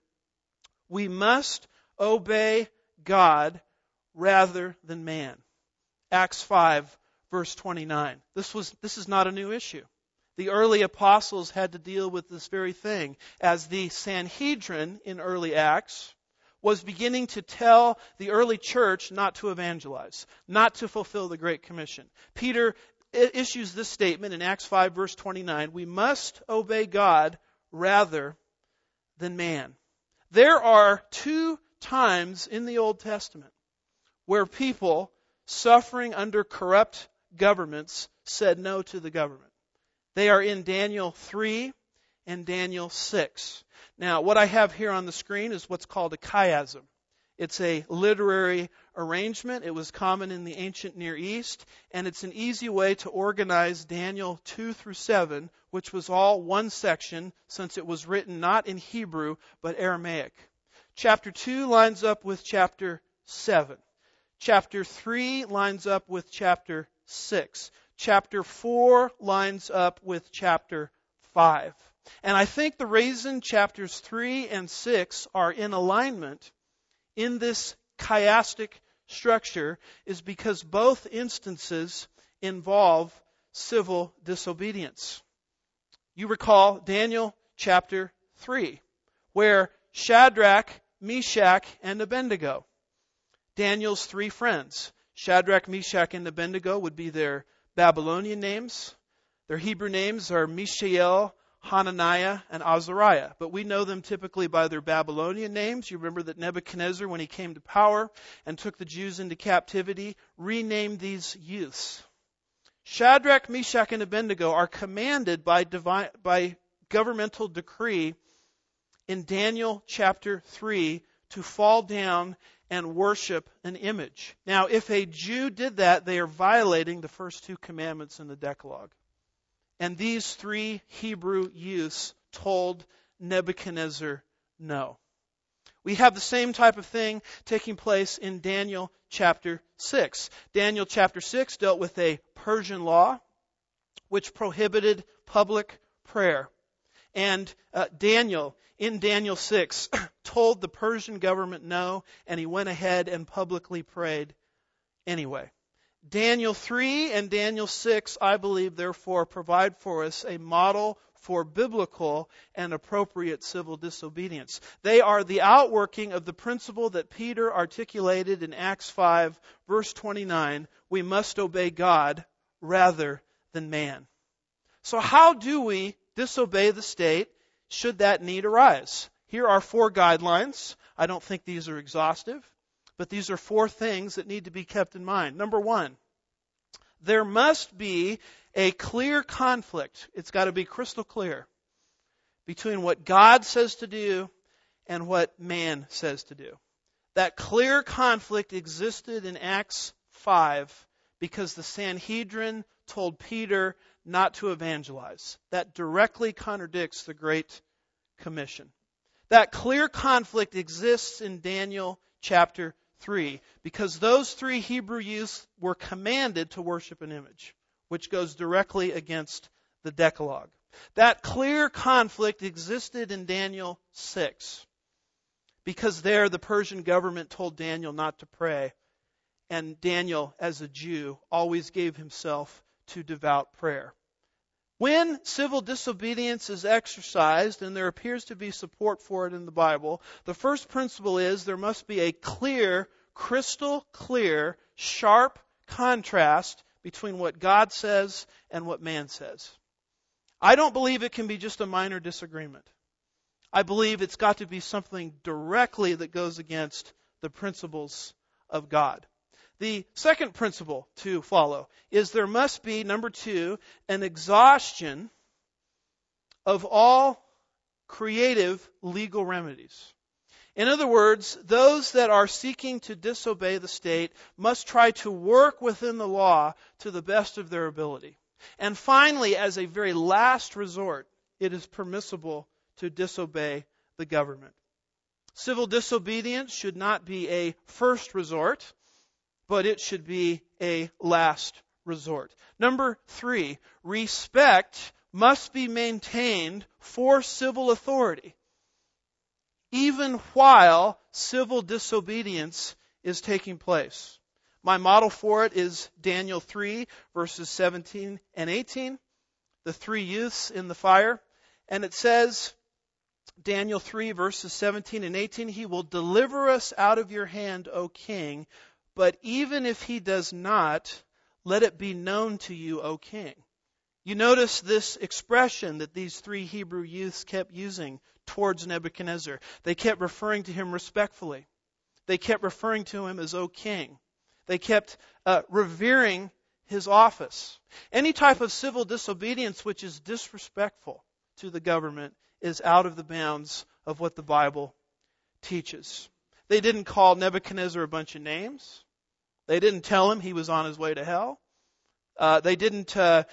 we must obey God rather than man. Acts 5 verse 29. This is not a new issue. The early apostles had to deal with this very thing as the Sanhedrin in early Acts was beginning to tell the early church not to evangelize, not to fulfill the Great Commission. Peter issues this statement in Acts 5 verse 29, we must obey God rather than man. There are 2 times in the Old Testament where people suffering under corrupt governments said no to the government. They are in Daniel 3 and Daniel 6. Now, what I have here on the screen is what's called a chiasm. It's a literary arrangement. It was common in the ancient Near East, and it's an easy way to organize Daniel 2 through 7, which was all one section since it was written not in Hebrew but Aramaic. Chapter 2 lines up with chapter 7. Chapter 3 lines up with chapter 6. Chapter 4 lines up with chapter 5. And I think the reason chapters 3 and 6 are in alignment in this chiastic structure is because both instances involve civil disobedience. You recall Daniel chapter 3, where Shadrach, Meshach, and Abednego, Daniel's 3 friends. Shadrach, Meshach, and Abednego would be their Babylonian names. Their Hebrew names are Mishael, Hananiah, and Azariah, but we know them typically by their Babylonian names. You remember that Nebuchadnezzar, when he came to power and took the Jews into captivity, renamed these youths. Shadrach, Meshach, and Abednego are commanded by governmental decree in Daniel chapter 3 to fall down and worship an image. Now, if a Jew did that, they are violating the first two commandments in the Decalogue. And these three Hebrew youths told Nebuchadnezzar no. We have the same type of thing taking place in Daniel chapter 6. Daniel chapter 6 dealt with a Persian law which prohibited public prayer. And Daniel, in Daniel 6, told the Persian government no, and he went ahead and publicly prayed anyway. Daniel 3 and Daniel 6, I believe, therefore, provide for us a model for biblical and appropriate civil disobedience. They are the outworking of the principle that Peter articulated in Acts 5, verse 29, we must obey God rather than man. So how do we disobey the state should that need arise? Here are 4 guidelines. I don't think these are exhaustive, but these are 4 things that need to be kept in mind. Number 1, there must be a clear conflict. It's got to be crystal clear between what God says to do and what man says to do. That clear conflict existed in Acts 5 because the Sanhedrin told Peter not to evangelize. That directly contradicts the Great Commission. That clear conflict exists in Daniel chapter 3 because those 3 Hebrew youths were commanded to worship an image, which goes directly against the Decalogue. That clear conflict existed in Daniel 6 because there the Persian government told Daniel not to pray, and Daniel, as a Jew, always gave himself to devout prayer. When civil disobedience is exercised, and there appears to be support for it in the Bible, the first principle is there must be a clear, crystal clear, sharp contrast between what God says and what man says. I don't believe it can be just a minor disagreement. I believe it's got to be something directly that goes against the principles of God. The second principle to follow is there must be, number 2, an exhaustion of all creative legal remedies. In other words, those that are seeking to disobey the state must try to work within the law to the best of their ability. And finally, as a very last resort, it is permissible to disobey the government. Civil disobedience should not be a first resort, but it should be a last resort. Number 3, respect must be maintained for civil authority, even while civil disobedience is taking place. My model for it is Daniel 3, verses 17 and 18, the 3 youths in the fire. And it says, Daniel 3, verses 17 and 18, He will deliver us out of your hand, O king, but even if he does not, let it be known to you, O king. You notice this expression that these 3 Hebrew youths kept using towards Nebuchadnezzar. They kept referring to him respectfully. They kept referring to him as, O king. They kept revering his office. Any type of civil disobedience which is disrespectful to the government is out of the bounds of what the Bible teaches. They didn't call Nebuchadnezzar a bunch of names. They didn't tell him he was on his way to hell. They didn't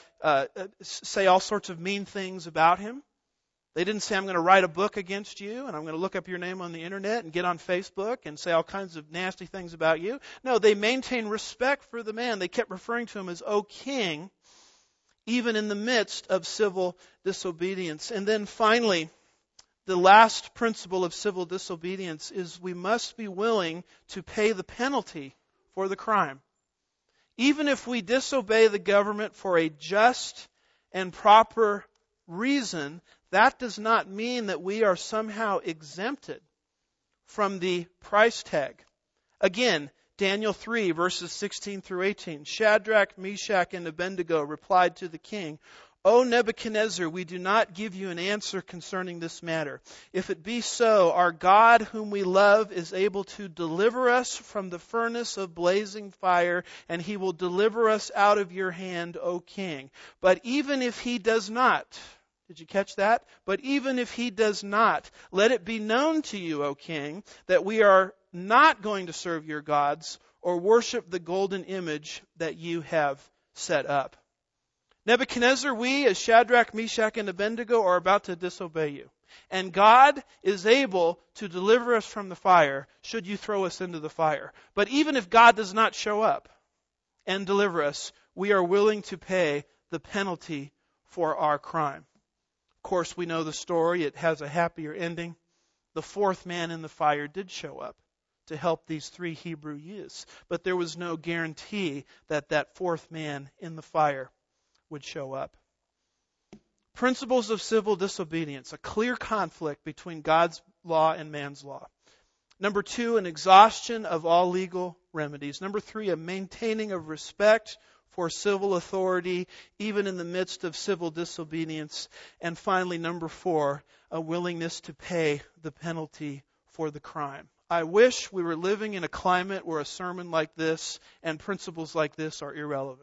say all sorts of mean things about him. They didn't say, I'm going to write a book against you, and I'm going to look up your name on the internet and get on Facebook and say all kinds of nasty things about you. No, they maintained respect for the man. They kept referring to him as, O king, even in the midst of civil disobedience. And then finally, the last principle of civil disobedience is we must be willing to pay the penalty for the crime. Even if we disobey the government for a just and proper reason, that does not mean that we are somehow exempted from the price tag. Again, Daniel 3, verses 16 through 18. Shadrach, Meshach, and Abednego replied to the king, O Nebuchadnezzar, we do not give you an answer concerning this matter. If it be so, our God whom we love is able to deliver us from the furnace of blazing fire, and he will deliver us out of your hand, O king. But even if he does not, did you catch that? But even if he does not, let it be known to you, O king, that we are not going to serve your gods or worship the golden image that you have set up. Nebuchadnezzar, we as Shadrach, Meshach, and Abednego are about to disobey you. And God is able to deliver us from the fire should you throw us into the fire. But even if God does not show up and deliver us, we are willing to pay the penalty for our crime. Of course, we know the story. It has a happier ending. The fourth man in the fire did show up to help these 3 Hebrew youths. But there was no guarantee that that fourth man in the fire would show up. Principles of civil disobedience, a clear conflict between God's law and man's law. Number 2, an exhaustion of all legal remedies. Number 3, a maintaining of respect for civil authority, even in the midst of civil disobedience. And finally, number 4, a willingness to pay the penalty for the crime. I wish we were living in a climate where a sermon like this and principles like this are irrelevant.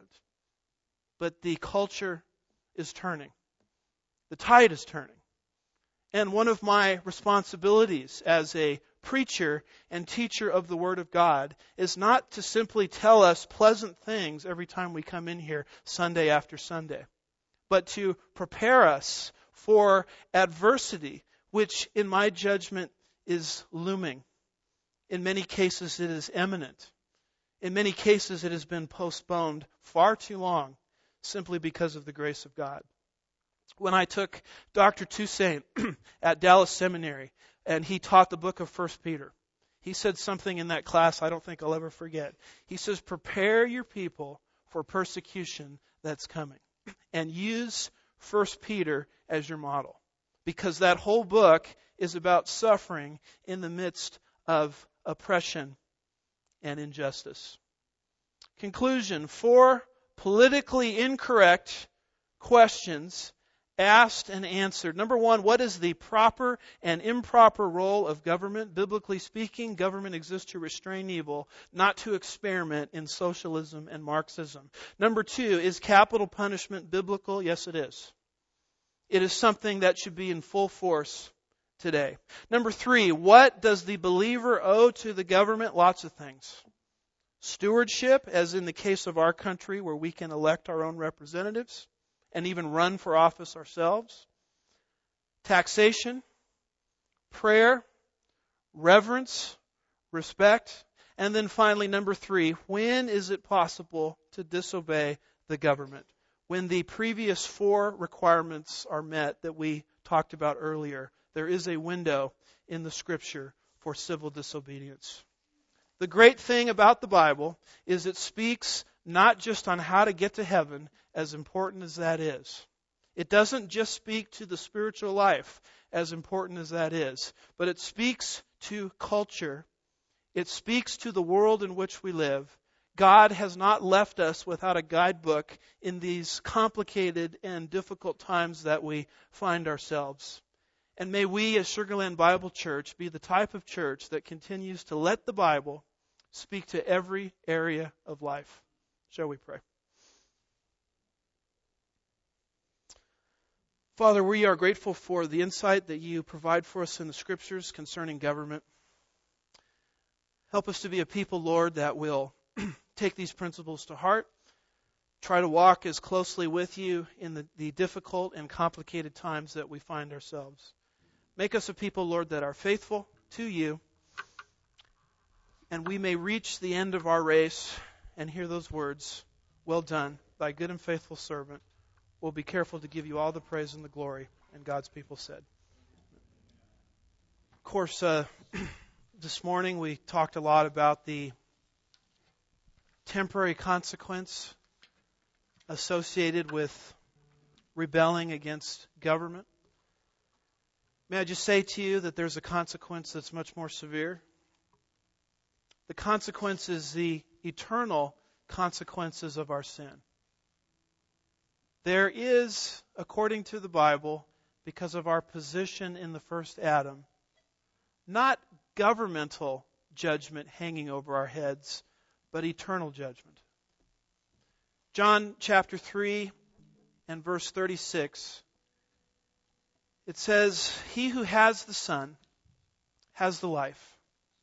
But the culture is turning. The tide is turning. And one of my responsibilities as a preacher and teacher of the Word of God is not to simply tell us pleasant things every time we come in here Sunday after Sunday, but to prepare us for adversity, which in my judgment is looming. In many cases it is imminent. In many cases it has been postponed far too long, simply because of the grace of God. When I took Dr. Toussaint at Dallas Seminary, and he taught the book of 1 Peter, he said something in that class I don't think I'll ever forget. He says, prepare your people for persecution that's coming. And use 1 Peter as your model. Because that whole book is about suffering in the midst of oppression and injustice. Conclusion, 4 politically incorrect questions asked and answered. Number 1, what is the proper and improper role of government? Biblically speaking, government exists to restrain evil, not to experiment in socialism and Marxism. Number 2, is capital punishment biblical? Yes, it is. It is something that should be in full force today. Number 3, what does the believer owe to the government? Lots of things. Stewardship, as in the case of our country where we can elect our own representatives and even run for office ourselves. Taxation, prayer, reverence, respect. And then finally, number 3, when is it possible to disobey the government? When the previous 4 requirements are met that we talked about earlier, there is a window in the Scripture for civil disobedience. The great thing about the Bible is it speaks not just on how to get to heaven, as important as that is. It doesn't just speak to the spiritual life, as important as that is, but it speaks to culture. It speaks to the world in which we live. God has not left us without a guidebook in these complicated and difficult times that we find ourselves. And may we as Sugar Land Bible Church be the type of church that continues to let the Bible speak to every area of life. Shall we pray? Father, we are grateful for the insight that you provide for us in the Scriptures concerning government. Help us to be a people, Lord, that will take these principles to heart, try to walk as closely with you in the difficult and complicated times that we find ourselves. Make us a people, Lord, that are faithful to you, and we may reach the end of our race and hear those words, well done, thy good and faithful servant. We'll be careful to give you all the praise and the glory. And God's people said. Of course, this morning we talked a lot about the temporary consequence associated with rebelling against government. May I just say to you that there's a consequence that's much more severe. The consequence is the eternal consequences of our sin. There is, according to the Bible, because of our position in the first Adam, not governmental judgment hanging over our heads, but eternal judgment. John chapter 3 and verse 36, it says, "He who has the Son has the life.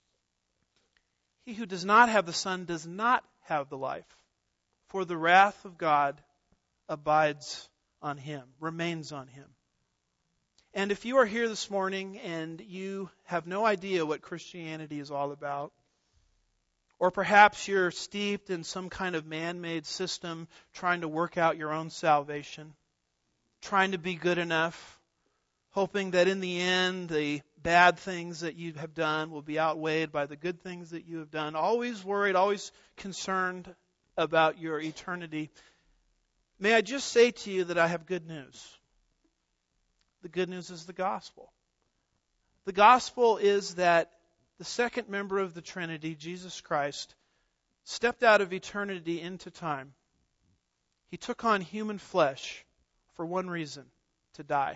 He who does not have the Son does not have the life, for the wrath of God abides on him," remains on him. And if you are here this morning and you have no idea what Christianity is all about, or perhaps you're steeped in some kind of man-made system trying to work out your own salvation, trying to be good enough, hoping that in the end the bad things that you have done will be outweighed by the good things that you have done, always worried, always concerned about your eternity, may I just say to you that I have good news. The good news is the gospel. The gospel is that the second member of the Trinity, Jesus Christ, stepped out of eternity into time. He took on human flesh for one reason, to die.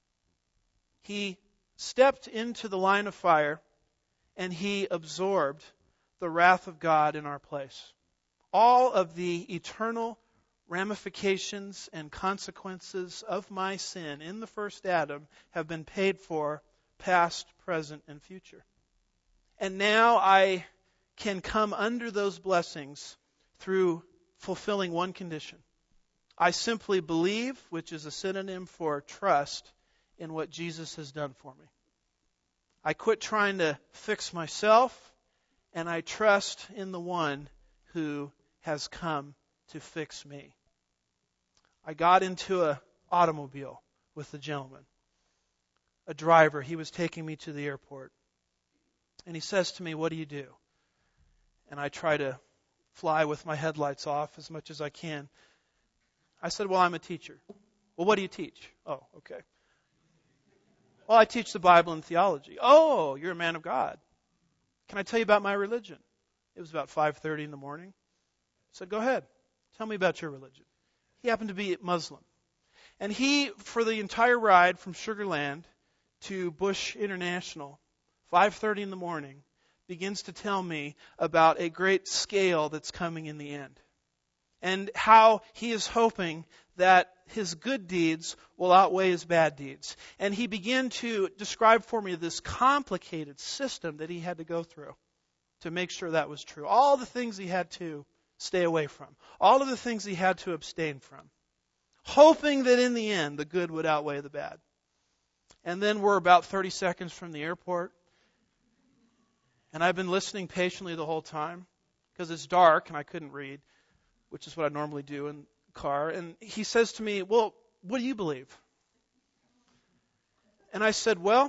He stepped into the line of fire and he absorbed the wrath of God in our place. All of the eternal ramifications and consequences of my sin in the first Adam have been paid for, past, present, and future. And now I can come under those blessings through fulfilling one condition. I simply believe, which is a synonym for trust, in what Jesus has done for me. I quit trying to fix myself, and I trust in the one who has come to fix me. I got into an automobile with a gentleman, a driver. He was taking me to the airport. And he says to me, "What do you do?" And I try to fly with my headlights off as much as I can. I said, "Well, I'm a teacher." "Well, what do you teach?" "Oh, okay." "Well, I teach the Bible and theology." "Oh, you're a man of God. Can I tell you about my religion?" It was about 5:30 in the morning. I said, "Go ahead. Tell me about your religion." He happened to be Muslim. And he, for the entire ride from Sugar Land to Bush International, 5:30 in the morning, begins to tell me about a great scale that's coming in the end. And how he is hoping that his good deeds will outweigh his bad deeds. And he began to describe for me this complicated system that he had to go through to make sure that was true. All the things he had to stay away from. All of the things he had to abstain from. Hoping that in the end the good would outweigh the bad. And then we're about 30 seconds from the airport. And I've been listening patiently the whole time because it's dark and I couldn't read, which is what I normally do in the car. And he says to me, "Well, what do you believe?" And I said, "Well,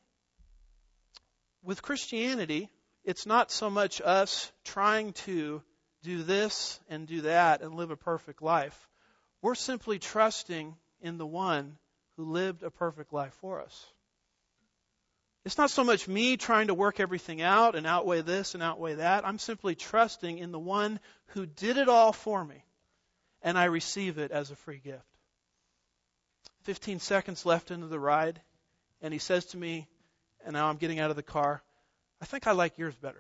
with Christianity, it's not so much us trying to do this and do that and live a perfect life. We're simply trusting in the one who lived a perfect life for us. It's not so much me trying to work everything out and outweigh this and outweigh that. I'm simply trusting in the one who did it all for me, and I receive it as a free gift." 15 seconds left into the ride, and he says to me, and now I'm getting out of the car, "I think I like yours better."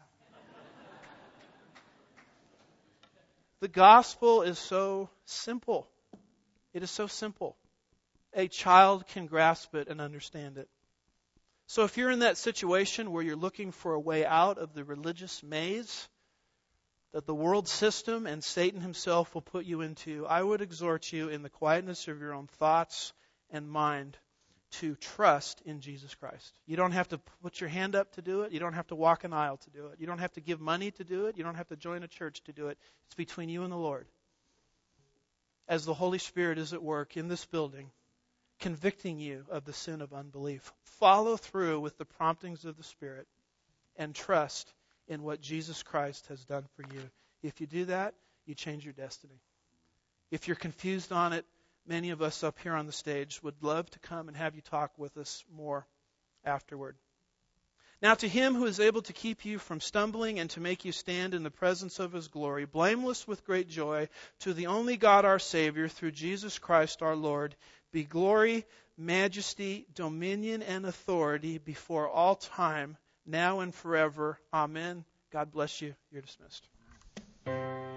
The gospel is so simple. It is so simple. A child can grasp it and understand it. So if you're in that situation where you're looking for a way out of the religious maze that the world system and Satan himself will put you into, I would exhort you in the quietness of your own thoughts and mind to trust in Jesus Christ. You don't have to put your hand up to do it. You don't have to walk an aisle to do it. You don't have to give money to do it. You don't have to join a church to do it. It's between you and the Lord. As the Holy Spirit is at work in this building, convicting you of the sin of unbelief. Follow through with the promptings of the Spirit and trust in what Jesus Christ has done for you. If you do that, you change your destiny. If you're confused on it, many of us up here on the stage would love to come and have you talk with us more afterward. Now to him who is able to keep you from stumbling and to make you stand in the presence of his glory, blameless with great joy, to the only God our Savior, through Jesus Christ our Lord, be glory, majesty, dominion, and authority before all time, now and forever. Amen. God bless you. You're dismissed.